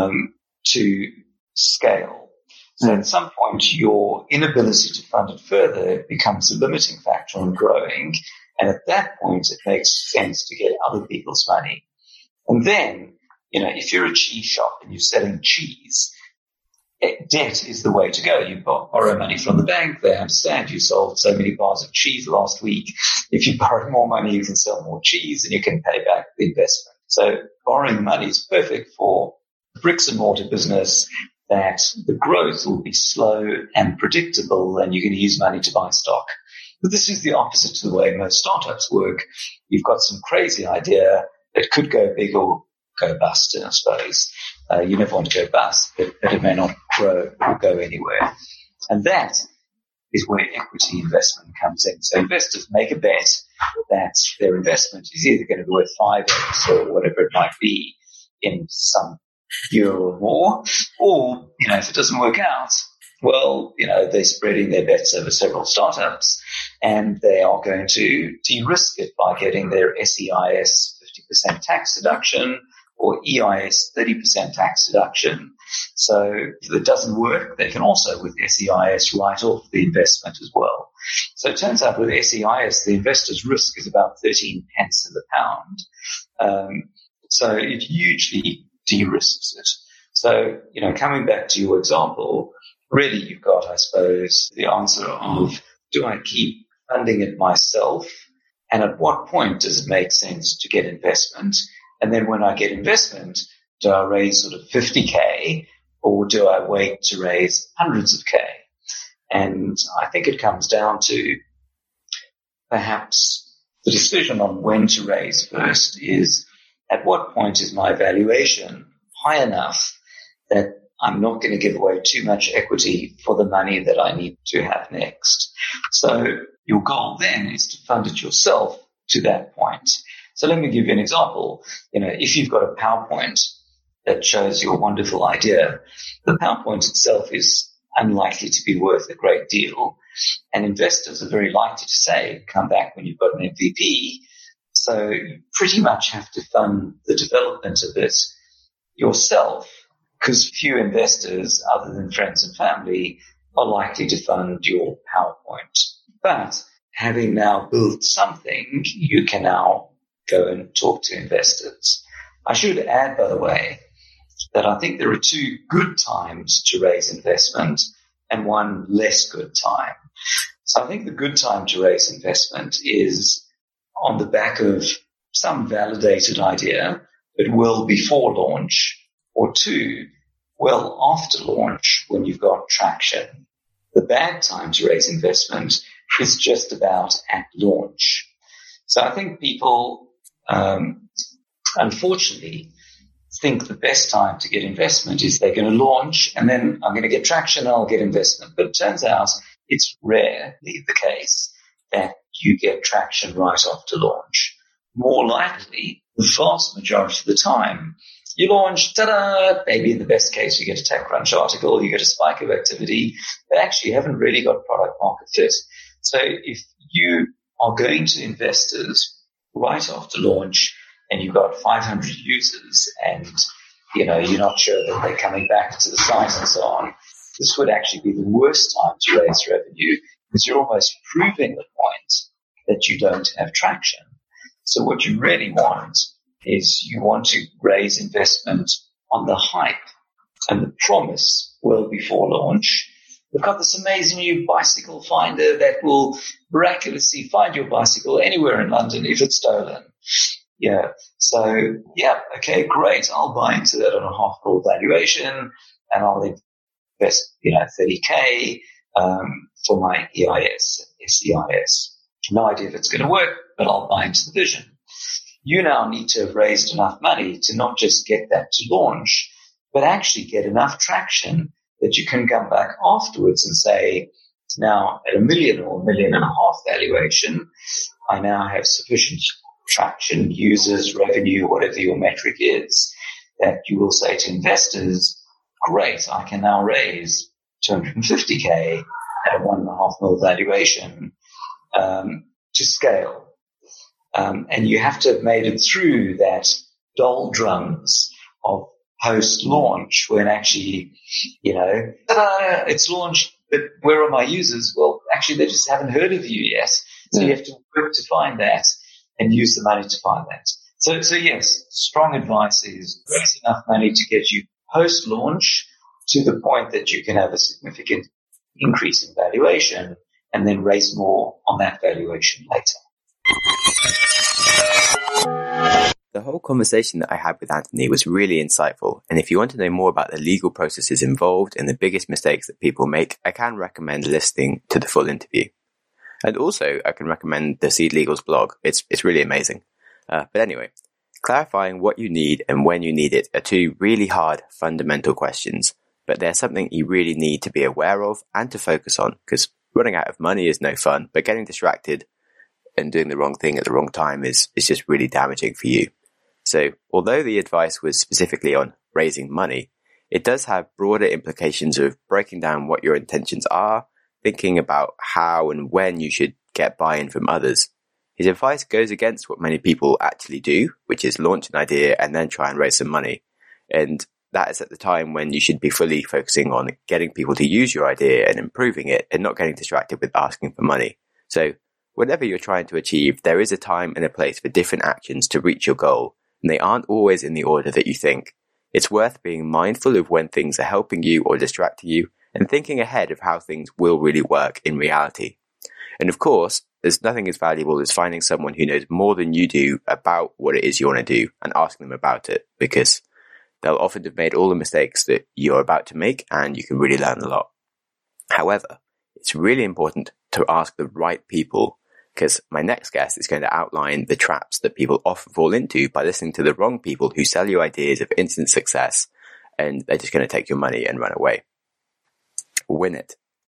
to scale. So at some point, your inability to fund it further becomes a limiting factor on growing. And at that point, it makes sense to get other people's money. And then, if you're a cheese shop and you're selling cheese, debt is the way to go. You borrow money from the bank. They understand you sold so many bars of cheese last week. If you borrow more money, you can sell more cheese and you can pay back the investment. So borrowing money is perfect for bricks and mortar business that the growth will be slow and predictable and you can use money to buy stock. But this is the opposite to the way most startups work. You've got some crazy idea that could go big or go bust, I suppose. You never want to go bust, but it may not grow or go anywhere. And that is where equity investment comes in. So investors make a bet that their investment is either going to be worth 5x or whatever it might be in some year or more, or, if it doesn't work out, well, they're spreading their bets over several startups and they are going to de-risk it by getting their SEIS 50% tax deduction or EIS 30% tax deduction. So if it doesn't work, they can also, with SEIS, write off the investment as well. So it turns out with SEIS, the investor's risk is about 13 pence of the pound. So it hugely de-risks it. So, coming back to your example, really you've got, I suppose, the answer of, do I keep funding it myself? And at what point does it make sense to get investment? And then when I get investment, do I raise sort of 50K or do I wait to raise hundreds of K? And I think it comes down to perhaps the decision on when to raise first is, at what point is my valuation high enough that I'm not going to give away too much equity for the money that I need to have next? So your goal then is to fund it yourself to that point. So let me give you an example. If you've got a PowerPoint that shows your wonderful idea, the PowerPoint itself is unlikely to be worth a great deal. And investors are very likely to say, come back when you've got an MVP. So you pretty much have to fund the development of it yourself, because few investors other than friends and family are likely to fund your PowerPoint. But having now built something, you can now go and talk to investors. I should add, by the way, that I think there are two good times to raise investment and one less good time. So I think the good time to raise investment is on the back of some validated idea, but well before launch, or two, well after launch when you've got traction. The bad time to raise investment is just about at launch. So I think people, unfortunately, think the best time to get investment is they're going to launch and then I'm going to get traction and I'll get investment. But it turns out it's rarely the case that you get traction right after launch. More likely, the vast majority of the time, you launch, ta-da, maybe in the best case you get a TechCrunch article, you get a spike of activity, but actually you haven't really got product market fit. So if you are going to investors right after launch and you've got 500 users and, you know, you're not sure that they're coming back to the site and so on, this would actually be the worst time to raise revenue because you're almost proving the point that you don't have traction. So what you really want is you want to raise investment on the hype and the promise well before launch. We've got this amazing new bicycle finder that will miraculously find your bicycle anywhere in London if it's stolen. Yeah. So, yeah, okay, great. I'll buy into that on a $500,000 valuation and I'll invest, 30K for my EIS and SEIS. No idea if it's going to work, but I'll buy into the vision. You now need to have raised enough money to not just get that to launch, but actually get enough traction that you can come back afterwards and say, now at $1 million or $1.5 million valuation, I now have sufficient traction, users, revenue, whatever your metric is, that you will say to investors, great, I can now raise $250K at a $1.5 million valuation to scale. And you have to have made it through that doldrums of post-launch when actually, it's launched, but where are my users? Well, actually, they just haven't heard of you yet. So you have to work to find that and use the money to find that. So yes, strong advice is raise enough money to get you post-launch to the point that you can have a significant increase in valuation and then raise more on that valuation later. The whole conversation that I had with Anthony was really insightful, and if you want to know more about the legal processes involved and the biggest mistakes that people make, I can recommend listening to the full interview. And also, I can recommend the Seed Legals blog. It's really amazing. But anyway, clarifying what you need and when you need it are two really hard fundamental questions, but they're something you really need to be aware of and to focus on, because running out of money is no fun, but getting distracted and doing the wrong thing at the wrong time is just really damaging for you. So although the advice was specifically on raising money, it does have broader implications of breaking down what your intentions are, thinking about how and when you should get buy-in from others. His advice goes against what many people actually do, which is launch an idea and then try and raise some money. And that is at the time when you should be fully focusing on getting people to use your idea and improving it and not getting distracted with asking for money. So whatever you're trying to achieve, there is a time and a place for different actions to reach your goal, and they aren't always in the order that you think. It's worth being mindful of when things are helping you or distracting you and thinking ahead of how things will really work in reality. And of course, there's nothing as valuable as finding someone who knows more than you do about what it is you want to do and asking them about it, because they'll often have made all the mistakes that you're about to make and you can really learn a lot. However, it's really important to ask the right people, because my next guest is going to outline the traps that people often fall into by listening to the wrong people who sell you ideas of instant success, and they're just going to take your money and run away. Winit.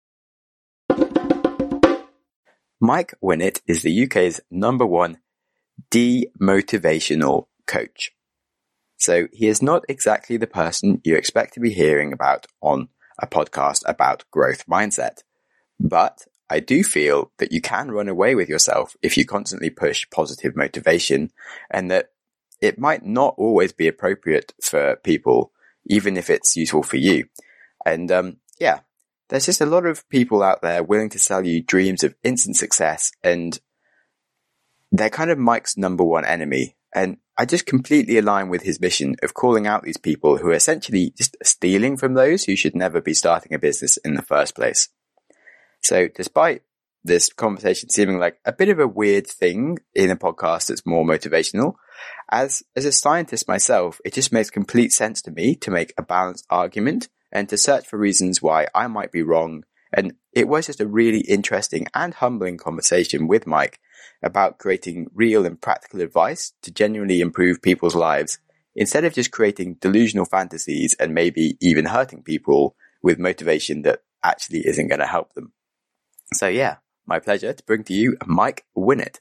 Mike Winit is the UK's #1 demotivational coach. So he is not exactly the person you expect to be hearing about on a podcast about growth mindset, but I do feel that you can run away with yourself if you constantly push positive motivation, and that it might not always be appropriate for people, even if it's useful for you. And there's just a lot of people out there willing to sell you dreams of instant success, and they're kind of Mike's #1 enemy. And I just completely align with his mission of calling out these people who are essentially just stealing from those who should never be starting a business in the first place. So despite this conversation seeming like a bit of a weird thing in a podcast that's more motivational, as a scientist myself, it just makes complete sense to me to make a balanced argument and to search for reasons why I might be wrong. And it was just a really interesting and humbling conversation with Mike about creating real and practical advice to genuinely improve people's lives instead of just creating delusional fantasies and maybe even hurting people with motivation that actually isn't going to help them. So yeah, my pleasure to bring to you Mike Winnett.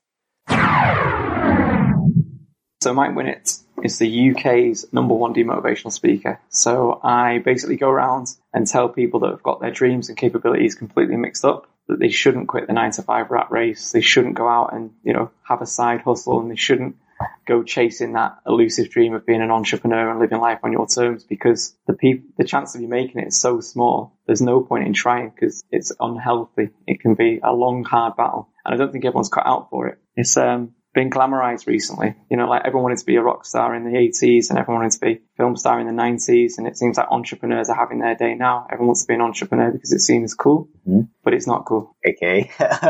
So Mike Winnett is the UK's #1 demotivational speaker. So I basically go around and tell people that have got their dreams and capabilities completely mixed up, that they shouldn't quit the 9-to-5 rat race. They shouldn't go out and, have a side hustle, and they shouldn't go chasing that elusive dream of being an entrepreneur and living life on your terms, because the chance of you making it is so small. There's no point in trying because it's unhealthy. It can be a long, hard battle. And I don't think everyone's cut out for it. It's been glamorized recently. Like everyone wanted to be a rock star in the 80s and everyone wanted to be a film star in the 90s. And it seems like entrepreneurs are having their day now. Everyone wants to be an entrepreneur because it seems cool, but it's not cool. Okay.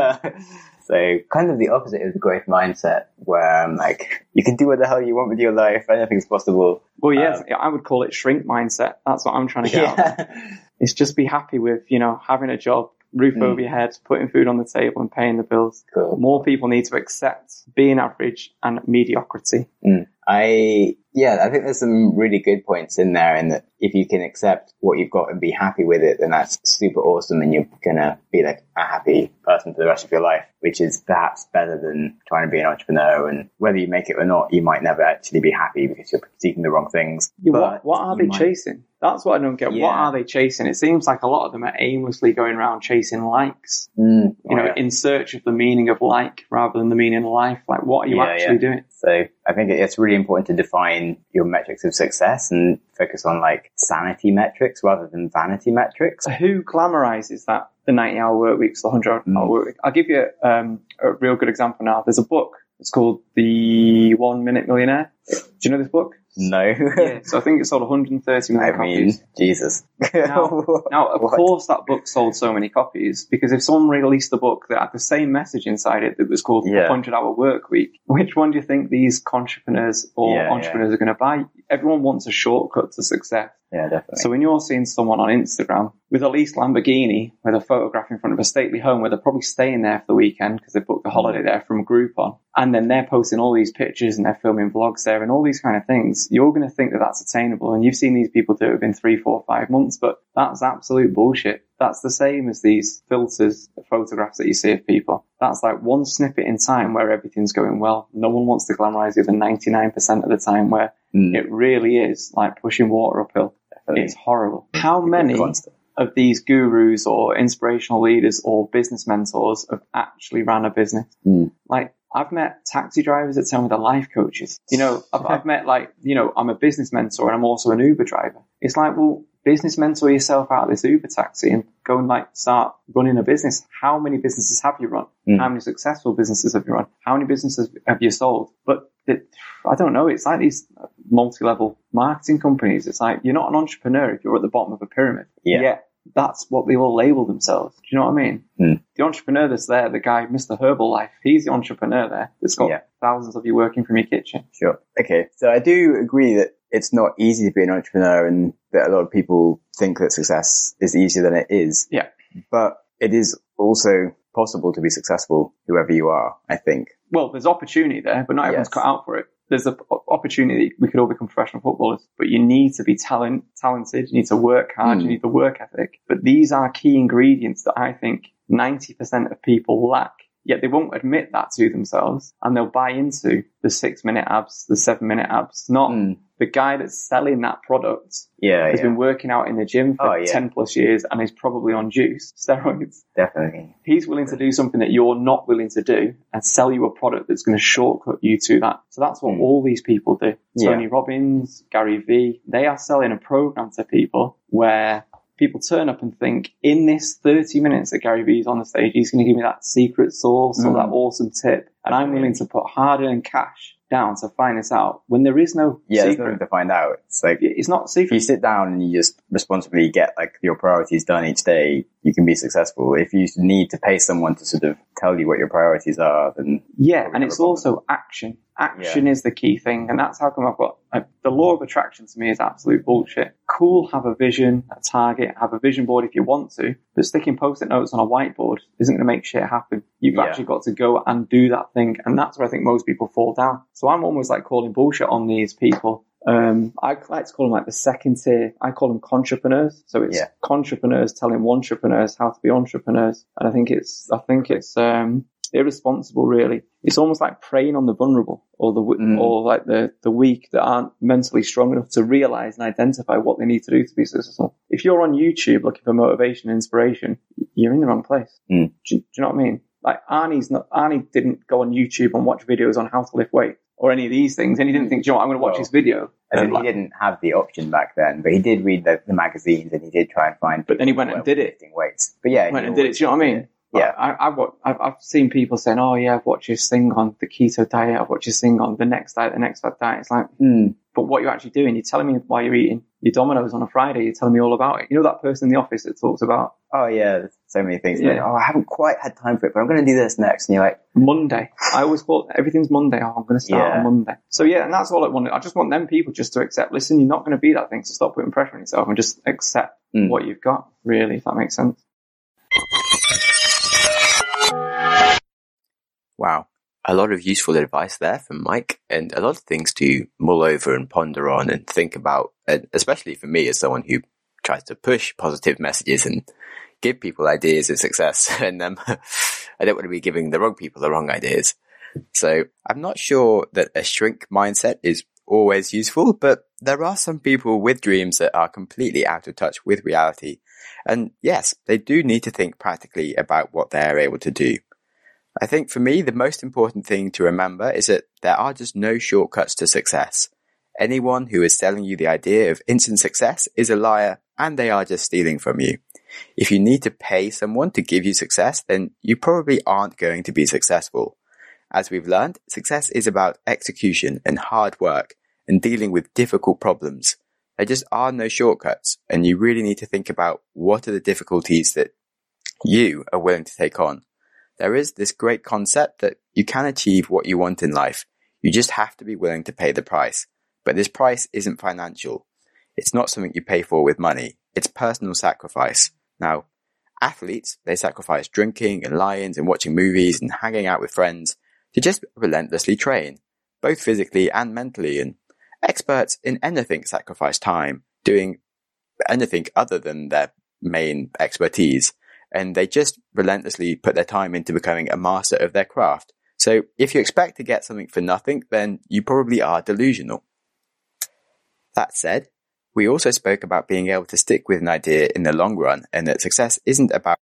So kind of the opposite of the growth mindset, where like, you can do what the hell you want with your life. Anything's possible. Well, yes, I would call it shrink mindset. That's what I'm trying to get out. It's just be happy with, having a job, roof over your head, putting food on the table and paying the bills. Cool. More people need to accept being average and mediocrity. I think there's some really good points in there, in that if you can accept what you've got and be happy with it, then that's super awesome, and you're gonna be like a happy person for the rest of your life, which is perhaps better than trying to be an entrepreneur. And whether you make it or not, you might never actually be happy because you're seeking the wrong things. Yeah, what are they chasing? That's what I don't get. Yeah. What are they chasing? It seems like a lot of them are aimlessly going around chasing likes, in search of the meaning of like rather than the meaning of life. Like, what are you actually doing? So I think it's really important to define your metrics of success and focus on like sanity metrics rather than vanity metrics. So who glamorizes that? The 90-hour work weeks, the 100-hour work week. I'll give you a real good example now. There's a book. It's called The 1 Minute Millionaire. Do you know this book? No. Yeah, so I think it sold 130 million copies. Jesus. Now, of course, that book sold so many copies because if someone released a book that had the same message inside it that was called The 100-Hour Work Week, which one do you think these entrepreneurs are going to buy? Everyone wants a shortcut to success. Yeah, definitely. So when you're seeing someone on Instagram with a leased Lamborghini with a photograph in front of a stately home where they're probably staying there for the weekend because they booked a holiday there from Groupon, and then they're posting all these pictures and they're filming vlogs there and all these kind of things, you're going to think that that's attainable. And you've seen these people do it within 3, 4, 5 months, but that's absolute bullshit. That's the same as these filters, the photographs that you see of people. That's like one snippet in time where everything's going well. No one wants to glamorize it the 99% of the time where it really is like pushing water uphill. It's horrible. How many of these gurus or inspirational leaders or business mentors have actually ran a business? Like, I've met taxi drivers that tell me they're life coaches. I've met I'm a business mentor and I'm also an Uber driver. It's like, well, business mentor yourself out of this Uber taxi and go and start running a business. How many businesses have you run? How many successful businesses have you run? How many businesses have you sold? But I don't know. It's like these multi-level marketing companies. It's like, you're not an entrepreneur if you're at the bottom of a pyramid. Yeah. That's what they all label themselves. Do you know what I mean? The entrepreneur that's there, the guy, Mr. Herbalife, he's the entrepreneur there that's got thousands of you working from your kitchen. Sure. Okay. So I do agree that it's not easy to be an entrepreneur and that a lot of people think that success is easier than it is. Yeah. But it is also possible to be successful, whoever you are, I think. Well, there's opportunity there, but not everyone's cut out for it. There's an opportunity we could all become professional footballers, but you need to be talented, you need to work hard, you need the work ethic. But these are key ingredients that I think 90% of people lack. Yet they won't admit that to themselves, and they'll buy into the 6-minute abs, the 7-minute abs, not the guy that's selling that product has been working out in the gym for 10 plus years and is probably on juice, steroids. Definitely. He's willing to do something that you're not willing to do and sell you a product that's going to shortcut you to that. So that's what all these people do. Tony Robbins, Gary Vee, they are selling a program to people where people turn up and think, in this 30 minutes that Gary Vee's on the stage, he's going to give me that secret sauce or that awesome tip. And I'm willing to put hard-earned cash down to find this out when there is no secret. There's nothing to find out. It's like, it's not secret. If you sit down and you just responsibly get like your priorities done each day, you can be successful. If you need to pay someone to sort of tell you what your priorities are, then and it's also action. Action is the key thing, and that's how come I've got the law of attraction. To me is absolute bullshit. Cool, have a vision, a target, have a vision board if you want to, but sticking post-it notes on a whiteboard isn't going to make shit happen. You've actually got to go and do that thing, and that's where I think most people fall down. So I'm almost like calling bullshit on these people I like to call them like the second tier. I call them entrepreneurs. So it's entrepreneurs telling entrepreneurs how to be entrepreneurs. And I think it's irresponsible, really. It's almost like preying on the vulnerable or like the weak that aren't mentally strong enough to realize and identify what they need to do to be successful. If you're on YouTube looking for motivation and inspiration, you're in the wrong place. Do you know what I mean? Like Arnie didn't go on YouTube and watch videos on how to lift weight or any of these things. And he didn't think, you know what, I'm going to watch this video. And he didn't have the option back then, but he did read the magazines and he did try and find. But then he went and did it. Lifting weights. But yeah, he went and did it. Do you know what I mean? Yeah. I've seen people saying, oh yeah, I've watched this thing on the keto diet. I've watched this thing on the next diet. It's like, but what you're actually doing, you're telling me why you're eating your Domino's on a Friday. You're telling me all about it. You know that person in the office that talks about, oh yeah, there's so many things. Yeah. I haven't quite had time for it, but I'm going to do this next. And you're like, Monday. I always thought everything's Monday. Oh, I'm going to start on Monday. So yeah, and that's all I want. I just want them people just to accept, listen, you're not going to be that thing, so stop putting pressure on yourself and just accept what you've got, really, if that makes sense. Wow. A lot of useful advice there from Mike, and a lot of things to mull over and ponder on and think about, and especially for me as someone who tries to push positive messages and give people ideas of success. And I don't want to be giving the wrong people the wrong ideas. So I'm not sure that a shrink mindset is always useful, but there are some people with dreams that are completely out of touch with reality. And yes, they do need to think practically about what they're able to do. I think for me, the most important thing to remember is that there are just no shortcuts to success. Anyone who is selling you the idea of instant success is a liar, and they are just stealing from you. If you need to pay someone to give you success, then you probably aren't going to be successful. As we've learned, success is about execution and hard work and dealing with difficult problems. There just are no shortcuts, and you really need to think about what are the difficulties that you are willing to take on. There is this great concept that you can achieve what you want in life. You just have to be willing to pay the price. But this price isn't financial. It's not something you pay for with money. It's personal sacrifice. Now, athletes, they sacrifice drinking and lying and watching movies and hanging out with friends to just relentlessly train, both physically and mentally. And experts in anything sacrifice time, doing anything other than their main expertise. And they just relentlessly put their time into becoming a master of their craft. So if you expect to get something for nothing, then you probably are delusional. That said, we also spoke about being able to stick with an idea in the long run, and that success isn't about...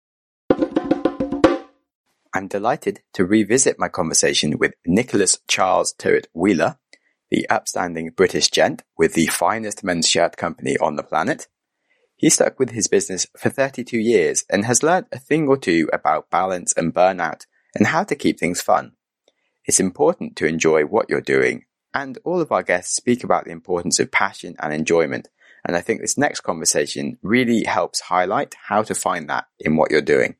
I'm delighted to revisit my conversation with Nicholas Charles Tyrwhitt Wheeler, the upstanding British gent with the finest men's shirt company on the planet. He stuck with his business for 32 years and has learned a thing or two about balance and burnout and how to keep things fun. It's important to enjoy what you're doing, and all of our guests speak about the importance of passion and enjoyment, and I think this next conversation really helps highlight how to find that in what you're doing.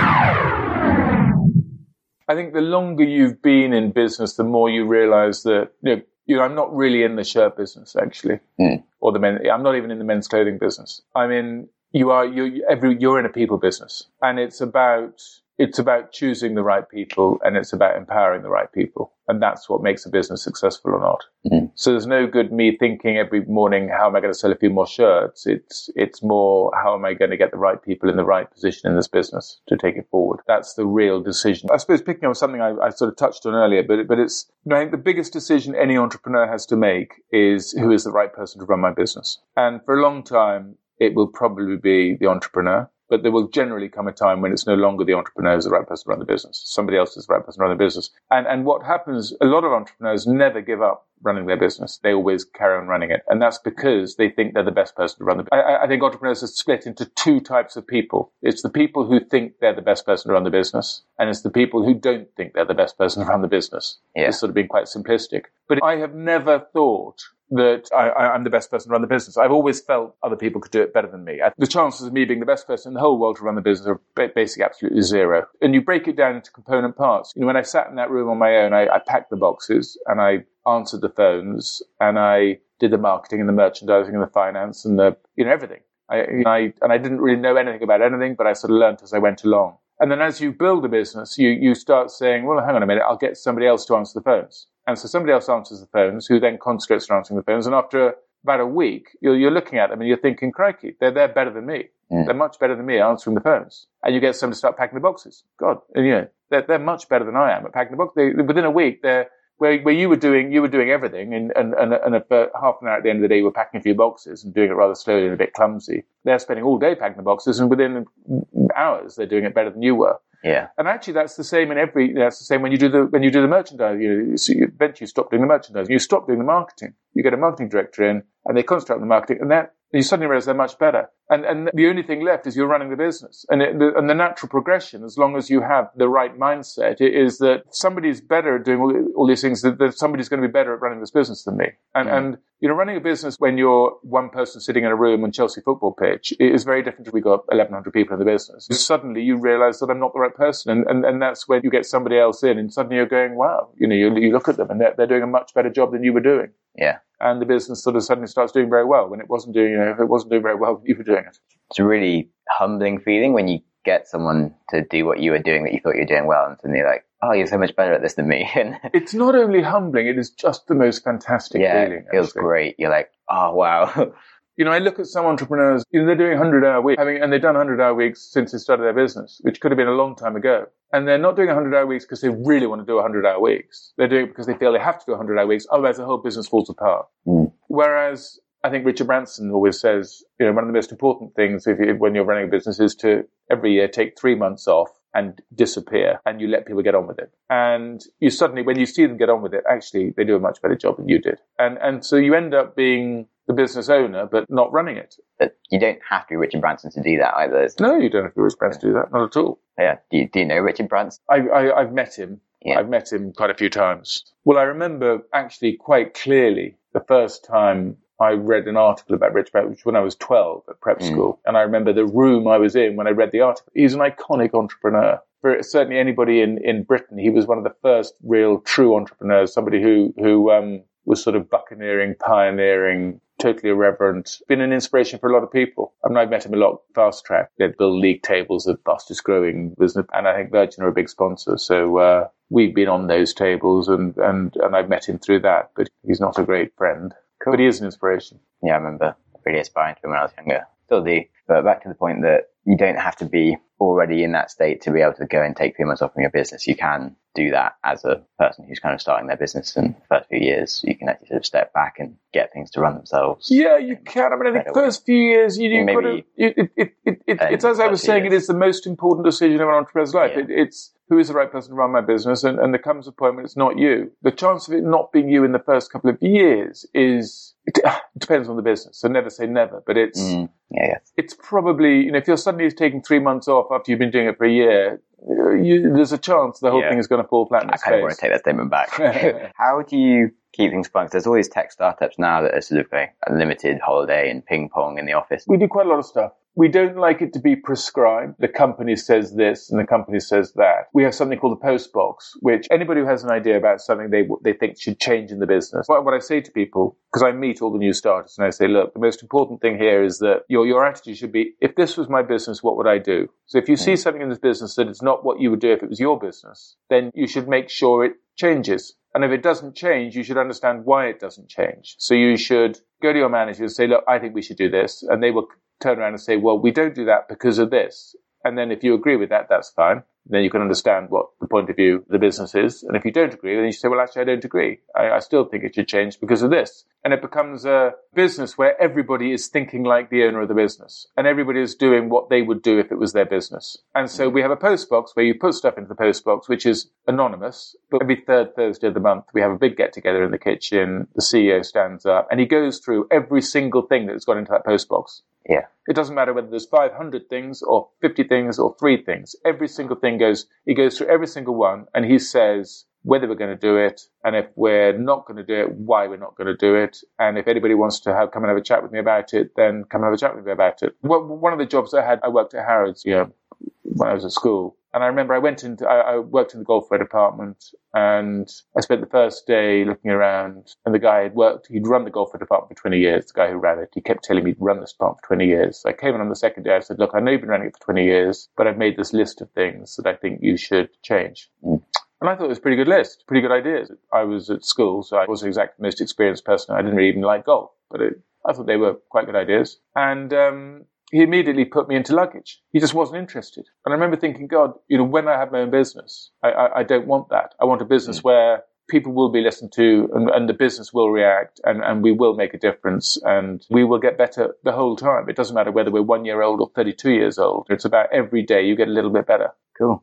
I think the longer you've been in business, the more you realize that, I'm not really in the shirt business, actually, or I'm not even in the men's clothing business. I mean, you're in a people business, and it's about choosing the right people, and it's about empowering the right people, and that's what makes a business successful or not. So there's no good me thinking every morning, how am I going to sell a few more shirts? It's more, how am I going to get the right people in the right position in this business to take it forward? That's the real decision. I suppose picking up something I sort of touched on earlier, but it's, I think the biggest decision any entrepreneur has to make is who is the right person to run my business. And for a long time, it will probably be the entrepreneur. But there will generally come a time when it's no longer the entrepreneur who's the right person to run the business. Somebody else is the right person to run the business. And what happens, a lot of entrepreneurs never give up running their business. They always carry on running it. And that's because they think they're the best person to run the business. I think entrepreneurs are split into two types of people. It's the people who think they're the best person to run the business, and it's the people who don't think they're the best person to run the business. Yeah. It's sort of being quite simplistic. But I have never thought that I'm the best person to run the business. I've always felt other people could do it better than me. The chances of me being the best person in the whole world to run the business are basically absolutely zero. And you break it down into component parts. When I sat in that room on my own, I packed the boxes and I answered the phones and I did the marketing and the merchandising and the finance and the, everything. I didn't really know anything about anything, but I sort of learned as I went along. And then as you build a business, you start saying, well, hang on a minute, I'll get somebody else to answer the phones. And so somebody else answers the phones, who then concentrates on answering the phones. And after about a week, you're looking at them and you're thinking, crikey, they're better than me. They're much better than me at answering the phones. And you get somebody to start packing the boxes. God, and they're much better than I am at packing the box. Within a week, where you were doing everything, and about half an hour at the end of the day, you were packing a few boxes and doing it rather slowly and a bit clumsy. They're spending all day packing the boxes, and within hours, they're doing it better than you were. Yeah. And actually, that's the same that's the same when you do the merchandise. So eventually you stop doing the merchandise. You stop doing the marketing. You get a marketing director in, and they concentrate on the marketing, and you suddenly realize they're much better. And the only thing left is you're running the business. And the natural progression, as long as you have the right mindset, is that somebody's better at doing all these things, that somebody's going to be better at running this business than me. And running a business when you're one person sitting in a room on Chelsea football pitch is very different if we got 1,100 people in the business. Suddenly you realize that I'm not the right person. And that's when you get somebody else in, and suddenly you're going, wow, you look at them and they're doing a much better job than you were doing. Yeah. And the business sort of suddenly starts doing very well when it wasn't doing, if it wasn't doing very well, you were doing it. It's a really humbling feeling when you get someone to do what you were doing that you thought you were doing well, and suddenly you're like, oh, you're so much better at this than me. It's not only humbling, it is just the most fantastic feeling. It feels great. You're like, oh, wow. I look at some entrepreneurs, they're doing 100-hour weeks, and they've done 100-hour weeks since they started their business, which could have been a long time ago. And they're not doing 100-hour weeks because they really want to do 100-hour weeks. They're doing it because they feel they have to do 100-hour weeks, otherwise the whole business falls apart. Whereas I think Richard Branson always says, one of the most important things when you're running a business is to every year take 3 months off and disappear, and you let people get on with it. And you suddenly, when you see them get on with it, actually they do a much better job than you did. And so you end up being the business owner, but not running it. But you don't have to be Richard Branson to do that either. No, you don't have to be Richard Branson to do that. Not at all. Yeah. Do you know Richard Branson? I've met him. Yeah. I've met him quite a few times. Well, I remember actually quite clearly the first time I read an article about Richard Branson, which was when I was 12 at prep school. And I remember the room I was in when I read the article. He's an iconic entrepreneur. For certainly anybody in Britain, he was one of the first real true entrepreneurs, somebody who was sort of buccaneering, pioneering, totally irreverent, been an inspiration for a lot of people. I mean, I've met him a lot, Fast Track. They build league tables of fastest growing business, and I think Virgin are a big sponsor. So we've been on those tables, and I've met him through that, but he's not a great friend. Cool. But he is an inspiration. Yeah, I remember really aspiring to him when I was younger. Still do. But back to the point that you don't have to be already in that state to be able to go and take 3 months off from your business. You can do that as a person who's kind of starting their business in the first few years. You can actually sort of step back and get things to run themselves. Yeah, you can. I mean, I think the first few years, it's as I was saying, it is the most important decision of an entrepreneur's life. Yeah. It's who is the right person to run my business, and there comes a point when it's not you. The chance of it not being you in the first couple of years it depends on the business. So never say never, but it's probably, if you're suddenly taking 3 months off after you've been doing it for a year, there's a chance the whole thing is going to fall flat in its face. I kind of want to take that statement back. How do you keep things fun? Because there's all these tech startups now that are sort of going unlimited holiday and ping pong in the office. We do quite a lot of stuff. We don't like it to be prescribed. The company says this and the company says that. We have something called the post box, which anybody who has an idea about something they think should change in the business. What I say to people, because I meet all the new starters, and I say, look, the most important thing here is that your attitude should be, if this was my business, what would I do? So if you see something in this business that it's not what you would do if it was your business, then you should make sure it changes. And if it doesn't change, you should understand why it doesn't change. So you should go to your manager and say, look, I think we should do this. And they will turn around and say, well, we don't do that because of this. And then if you agree with that, that's fine. Then you can understand what the point of view of the business is. And if you don't agree, then you say, well, actually, I don't agree. I still think it should change because of this. And it becomes a business where everybody is thinking like the owner of the business. And everybody is doing what they would do if it was their business. And so we have a post box where you put stuff into the post box, which is anonymous. But every third Thursday of the month, we have a big get together in the kitchen. The CEO stands up and he goes through every single thing that's gone into that post box. Yeah. It doesn't matter whether there's 500 things or 50 things or 3 things. Every single thing he goes through every single one, and he says whether we're going to do it, and if we're not going to do it, why we're not going to do it. And if anybody wants to come and have a chat with me about it, then come and have a chat with me about it. One of the jobs I worked at Harrods, when I was at school. And I remember I worked in the Golfware department, and I spent the first day looking around, and the guy he'd run the Golfware department for 20 years, the guy who ran it. He kept telling me he'd run this department for 20 years. So I came in on the second day, I said, look, I know you've been running it for 20 years, but I've made this list of things that I think you should change. And I thought it was a pretty good list, pretty good ideas. I was at school, so I wasn't exactly the most experienced person. I didn't really even like golf, but I thought they were quite good ideas. And he immediately put me into luggage. He just wasn't interested. And I remember thinking, God, when I have my own business, I don't want that. I want a business where people will be listened to and the business will react and we will make a difference and we will get better the whole time. It doesn't matter whether we're 1 year old or 32 years old. It's about every day you get a little bit better. Cool.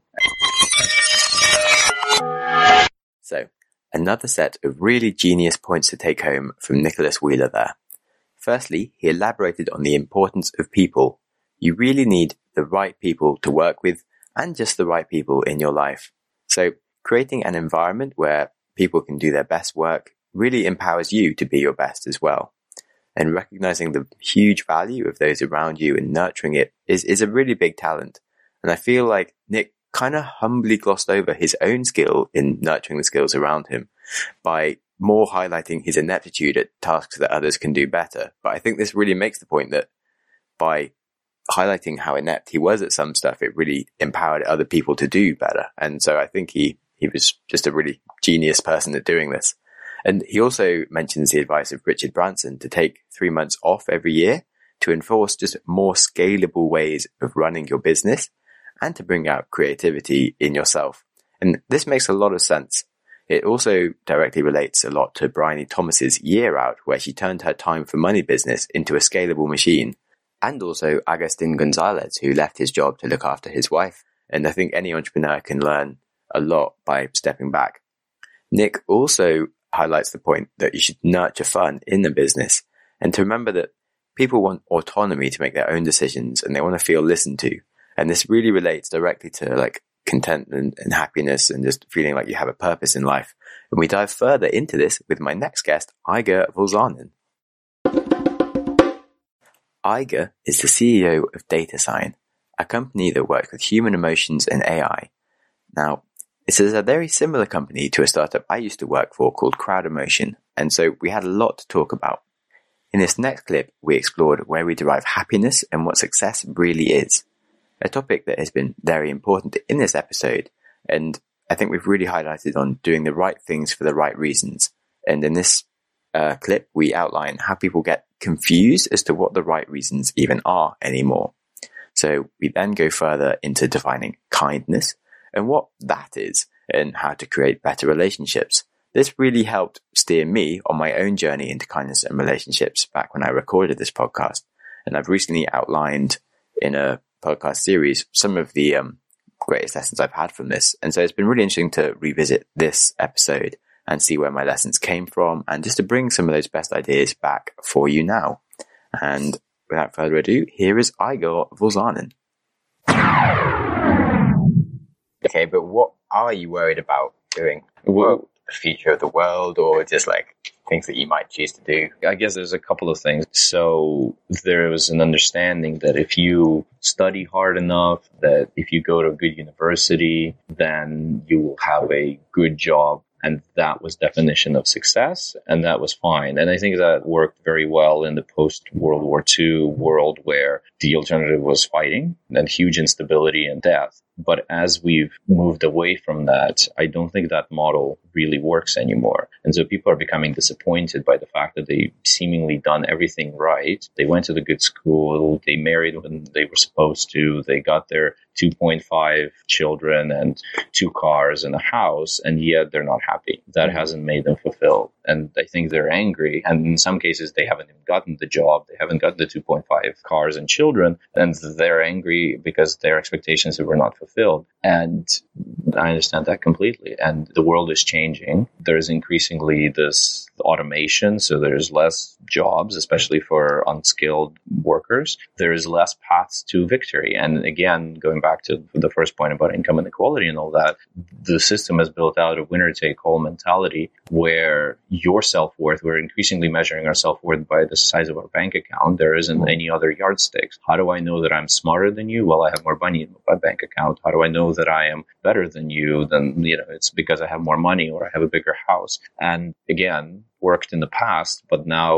So, another set of really genius points to take home from Nicholas Wheeler there. Firstly, he elaborated on the importance of people. You really need the right people to work with and just the right people in your life. So, creating an environment where people can do their best work really empowers you to be your best as well. And recognizing the huge value of those around you and nurturing it is a really big talent. And I feel like Nick kind of humbly glossed over his own skill in nurturing the skills around him by more highlighting his ineptitude at tasks that others can do better. But I think this really makes the point that by highlighting how inept he was at some stuff, it really empowered other people to do better. And so I think he was just a really genius person at doing this. And he also mentions the advice of Richard Branson to take 3 months off every year to enforce just more scalable ways of running your business and to bring out creativity in yourself. And this makes a lot of sense. It also directly relates a lot to Bryony Thomas's Year Out, where she turned her time for money business into a scalable machine. And also Agustin Gonzalez, who left his job to look after his wife. And I think any entrepreneur can learn a lot by stepping back. Nick also highlights the point that you should nurture fun in the business and to remember that people want autonomy to make their own decisions and they want to feel listened to. And this really relates directly to like contentment and happiness and just feeling like you have a purpose in life. And we dive further into this with my next guest, Aiger Vulsanen. Aiger is the CEO of DataSign, a company that works with human emotions and AI. Now, this is a very similar company to a startup I used to work for called CrowdEmotion, and so we had a lot to talk about. In this next clip, we explored where we derive happiness and what success really is, a topic that has been very important in this episode, and I think we've really highlighted on doing the right things for the right reasons. And in this clip, we outline how people get confused as to what the right reasons even are anymore. So we then go further into defining kindness, and what that is, and how to create better relationships. This really helped steer me on my own journey into kindness and relationships back when I recorded this podcast. And I've recently outlined in a podcast series some of the greatest lessons I've had from this. And so it's been really interesting to revisit this episode and see where my lessons came from and just to bring some of those best ideas back for you now. And without further ado, here is Aiger Vulsanen. Okay, but what are you worried about doing? Well, the future of the world or just like things that you might choose to do? I guess there's a couple of things. So there was an understanding that if you study hard enough, that if you go to a good university, then you will have a good job. And that was definition of success, and that was fine. And I think that worked very well in the post-World War II world where the alternative was fighting and huge instability and death. But as we've moved away from that, I don't think that model really works anymore. And so people are becoming disappointed by the fact that they seemingly done everything right. They went to the good school, they married when they were supposed to, they got their 2.5 children and 2 cars and a house, and yet they're not happy. That hasn't made them fulfilled. And I think they're angry. And in some cases, they haven't even gotten the job. They haven't gotten the 2.5 cars and children. And they're angry because their expectations were not fulfilled. And I understand that completely. And the world is changing. There's increasingly this automation. So there's less jobs, especially for unskilled workers. There is less paths to victory. And again, going back to the first point about income inequality and all that, the system has built out a winner-take-all mentality where your self-worth, we're increasingly measuring our self-worth by the size of our bank account. There isn't any other yardsticks. How do I know that I'm smarter than you? Well, I have more money in my bank account. How do I know that I am better than you? Then, it's because I have more money or I have a bigger house. And again, worked in the past, but now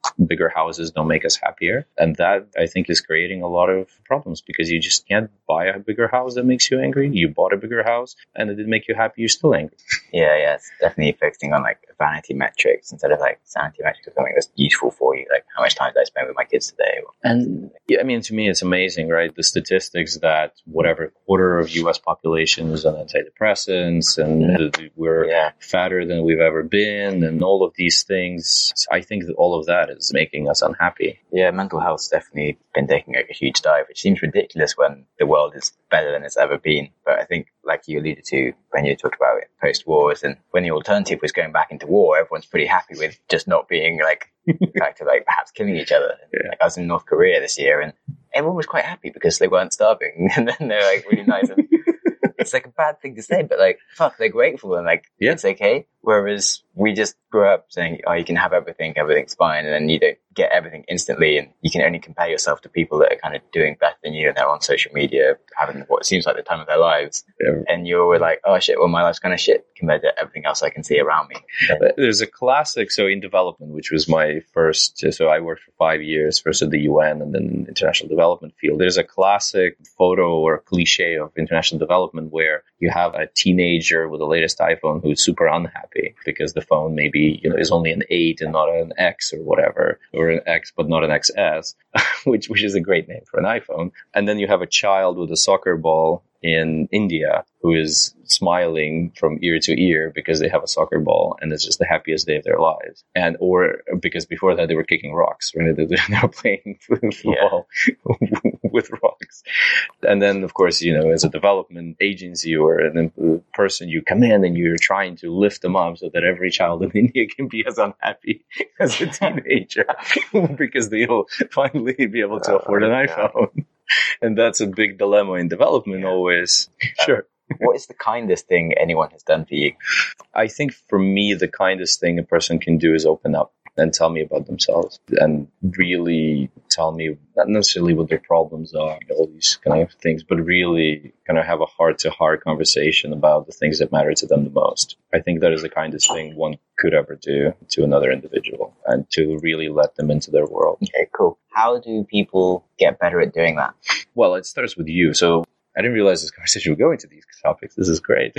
bigger houses don't make us happier. And that, I think, is creating a lot of problems because you just can't buy a bigger house that makes you angry. You bought a bigger house and it didn't make you happy. You're still angry. Yeah, it's definitely focusing on like vanity metrics instead of like sanity metrics of something that's useful for you. Like how much time did I spend with my kids today? And yeah, I mean, to me, it's amazing, right? The statistics that whatever quarter of U.S. population is on antidepressants and we're fatter than we've ever been and all of these things. I think that all of that is making us unhappy. Yeah, mental health's definitely been taking a huge dive, which seems ridiculous when the world is better than it's ever been. But I think, like you alluded to when you talked about it, post-wars, and when the alternative was going back into war, everyone's pretty happy with just not being like back to like perhaps killing each other. Yeah. Like I was in North Korea this year and everyone was quite happy because they weren't starving and then they're like really nice. And it's like a bad thing to say, but like, fuck, they're grateful and like, it's okay. Whereas we just grew up saying, oh, you can have everything, everything's fine. And then you don't get everything instantly. And you can only compare yourself to people that are kind of doing better than you. And they're on social media having what seems like the time of their lives. Yeah. And you're like, oh shit, well, my life's kind of shit compared to everything else I can see around me. There's a classic. So in development, which was my first, so I worked for 5 years, first at the UN and then in the international development field. There's a classic photo or cliche of international development where you have a teenager with the latest iPhone who's super unhappy because the phone maybe, is only an 8 and not an X or whatever, or an X but not an XS, which is a great name for an iPhone. And then you have a child with a soccer ball in India who is smiling from ear to ear because they have a soccer ball and it's just the happiest day of their lives. And or because before that they were kicking rocks, right? They were playing football with rocks. And then, of course, as a development agency or a person, you come in and you're trying to lift them up so that every child in India can be as unhappy as a teenager because they'll finally be able to afford an iPhone. And that's a big dilemma in development always. Sure. What is the kindest thing anyone has done for you? I think for me, the kindest thing a person can do is open up and tell me about themselves and really tell me not necessarily what their problems are, all these kind of things, but really kind of have a heart-to-heart conversation about the things that matter to them the most. I think that is the kindest thing one could ever do to another individual and to really let them into their world. Okay, cool. How do people get better at doing that? Well, it starts with you. So I didn't realize this conversation would go into these topics. This is great.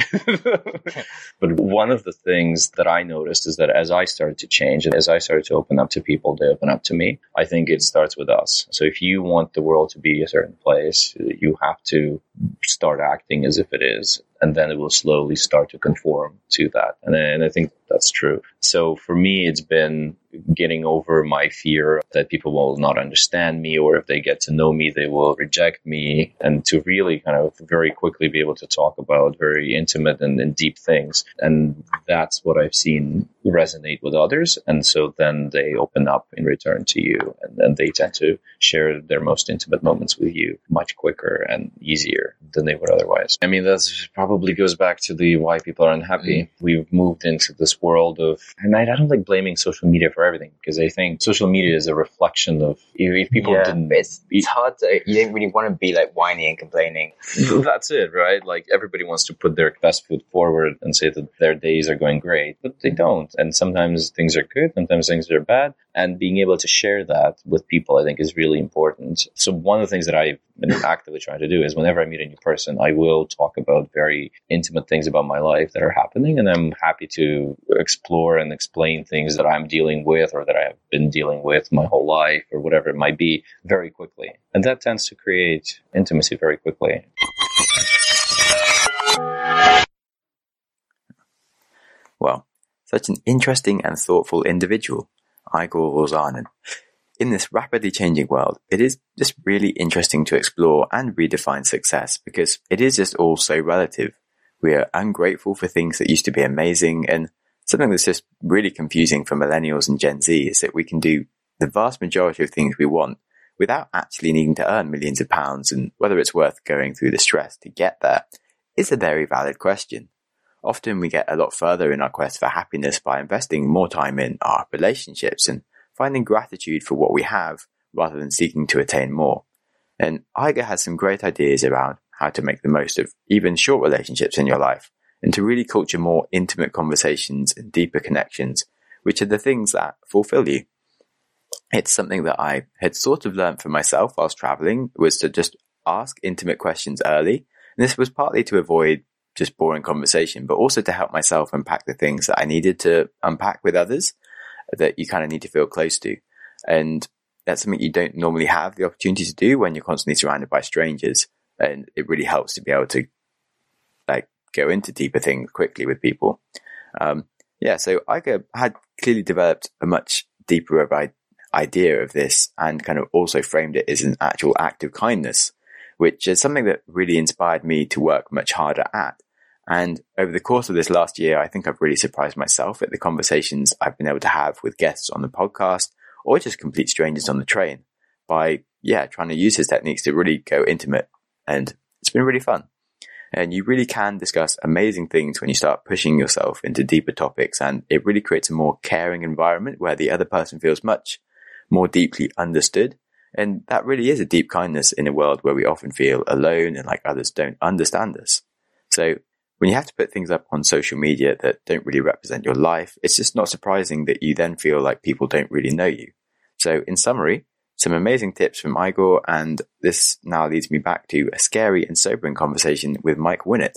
But one of the things that I noticed is that as I started to change and as I started to open up to people, they open up to me. I think it starts with us. So if you want the world to be a certain place, you have to start acting as if it is. And then it will slowly start to conform to that. And I think that's true. So for me, it's been getting over my fear that people will not understand me, or if they get to know me, they will reject me, and to really kind of very quickly be able to talk about very intimate and deep things. And that's what I've seen resonate with others. And so then they open up in return to you, and then they tend to share their most intimate moments with you much quicker and easier than they would otherwise. I mean, that's probably goes back to the why people are unhappy. We've moved into this world of, and I don't like blaming social media for everything, because I think social media is a reflection of, if people didn't... It's hard to, you don't really want to be like whiny and complaining. That's it, right? Like everybody wants to put their best foot forward and say that their days are going great, but they don't. And sometimes things are good, sometimes things are bad. And being able to share that with people, I think, is really important. So one of the things that I've been actively trying to do is whenever I meet a new person, I will talk about very intimate things about my life that are happening. And I'm happy to explore and explain things that I'm dealing with or that I have been dealing with my whole life or whatever it might be very quickly. And that tends to create intimacy very quickly. Well, such an interesting and thoughtful individual, Igor Rosanin. In this rapidly changing world, it is just really interesting to explore and redefine success, because it is just all so relative. We are ungrateful for things that used to be amazing, and something that's just really confusing for millennials and Gen Z is that we can do the vast majority of things we want without actually needing to earn millions of pounds, and whether it's worth going through the stress to get there is a very valid question. Often we get a lot further in our quest for happiness by investing more time in our relationships and finding gratitude for what we have rather than seeking to attain more. And Igor has some great ideas around how to make the most of even short relationships in your life and to really culture more intimate conversations and deeper connections, which are the things that fulfill you. it's something that I had sort of learned for myself whilst traveling, was to just ask intimate questions early. And this was partly to avoid just boring conversation, but also to help myself unpack the things that I needed to unpack with others that you kind of need to feel close to. And that's something you don't normally have the opportunity to do when you're constantly surrounded by strangers. And it really helps to be able to like go into deeper things quickly with people. So I had clearly developed a much deeper idea of this, and kind of also framed it as an actual act of kindness, which is something that really inspired me to work much harder at. And over the course of this last year, I think I've really surprised myself at the conversations I've been able to have with guests on the podcast, or just complete strangers on the train, by trying to use his techniques to really go intimate. And it's been really fun. And you really can discuss amazing things when you start pushing yourself into deeper topics, and it really creates a more caring environment where the other person feels much more deeply understood. And that really is a deep kindness in a world where we often feel alone and like others don't understand us. So when you have to put things up on social media that don't really represent your life, it's just not surprising that you then feel like people don't really know you. So in summary, some amazing tips from Igor, and this now leads me back to a scary and sobering conversation with Mike Winnet.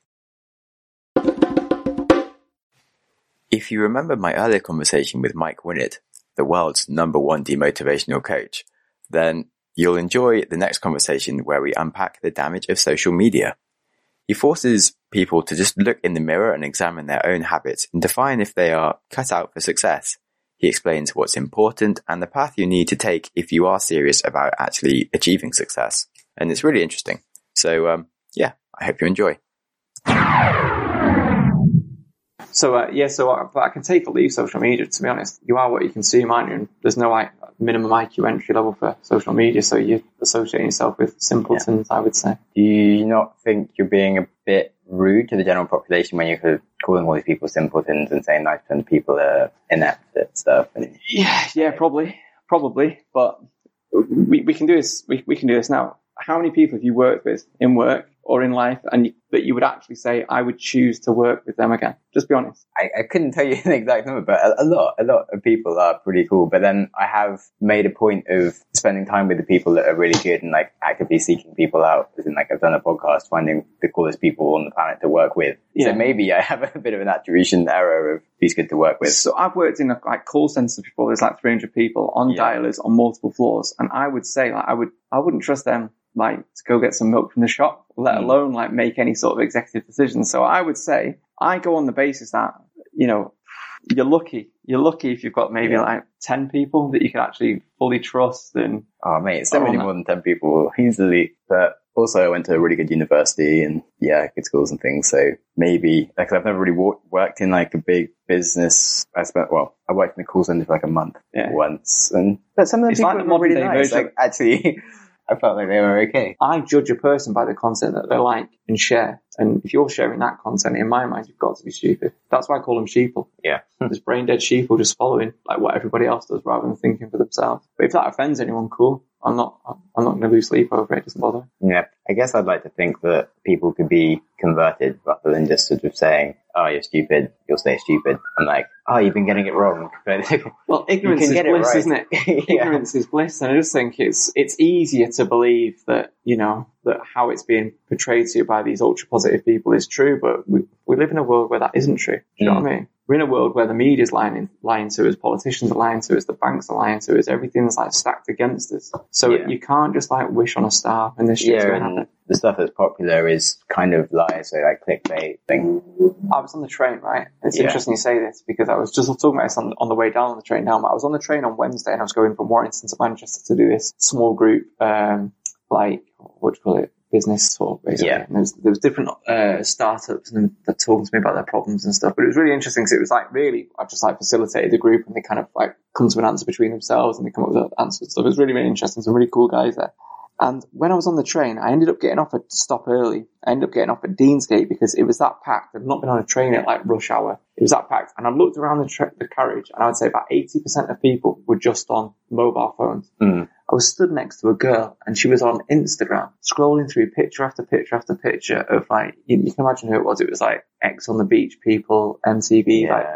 If you remember my earlier conversation with Mike Winnet, the world's #1 demotivational coach, then you'll enjoy the next conversation where we unpack the damage of social media. He forces people to just look in the mirror and examine their own habits and define if they are cut out for success. He explains what's important and the path you need to take if you are serious about actually achieving success. And it's really interesting. So, I hope you enjoy. But I can take or leave social media, to be honest. You are what you consume, aren't you? And there's no minimum IQ entry level for social media, so you're associating yourself with simpletons, I would say. Do you not think you're being a bit rude to the general population when you're calling all these people simpletons and saying 90% of people are inept at stuff? Yeah, probably. But we can do this. We can do this now. How many people have you worked with in work or in life, and that you would actually say, I would choose to work with them again? Just be honest. I couldn't tell you an exact number, but a lot of people are pretty cool. But then I have made a point of spending time with the people that are really good and like actively seeking people out. As in, like, I've done a podcast finding the coolest people on the planet to work with. Yeah. So maybe I have a bit of an attribution error of who's good to work with. So I've worked in call centers before. There's 300 people on dialers on multiple floors, and I would say I wouldn't trust them to go get some milk from the shop, let alone make any sort of executive decisions. So I would say I go on the basis that, you're lucky. You're lucky if you've got maybe 10 people that you can actually fully trust. And oh mate, it's definitely more than 10 people easily. But also I went to a really good university and good schools and things. So maybe I've never really worked in a big business. I worked in a call center for a month once, but some of the people were really nice. Actually, I felt like they were okay. I judge a person by the content that they like and share. And if you're sharing that content, in my mind, you've got to be stupid. That's why I call them sheeple. Yeah. There's brain dead sheeple just following what everybody else does rather than thinking for themselves. But if that offends anyone, cool. I'm not going to lose sleep over it. It doesn't bother. Yeah. I guess I'd like to think that people could be converted rather than just sort of saying, oh, you're stupid, you'll stay stupid. I'm like, oh, you've been getting it wrong. Well, ignorance is bliss, right? Isn't it? Ignorance is bliss. And I just think it's easier to believe that, that how it's being portrayed to you by these ultra positive people is true. But we live in a world where that isn't true. Do you know what I mean? We're in a world where the media's lying to us, politicians are lying to us, the banks are lying to us, everything's stacked against us. So you can't just wish on a star and this shit's going to happen. The stuff that's popular is kind of lies, so clickbait thing. I was on the train, right? It's interesting you say this because I was just talking about this on the way down on the train down, but I was on the train on Wednesday and I was going from Warrington to Manchester to do this small group, what do you call it? Business talk, basically. Yeah. And there was different startups and that talking to me about their problems and stuff. But it was really interesting because it was really, I just facilitated the group and they kind of come to an answer between themselves and they come up with answers and stuff. It was really, really interesting. Some really cool guys there. And when I was on the train, I ended up getting off at stop early. I ended up getting off at Deansgate because it was that packed. I'd not been on a train at rush hour. It was that packed. And I looked around the carriage and I would say about 80% of people were just on mobile phones. I was stood next to a girl and she was on Instagram scrolling through picture after picture after picture of you can imagine who it was. It was X on the Beach people, MTV,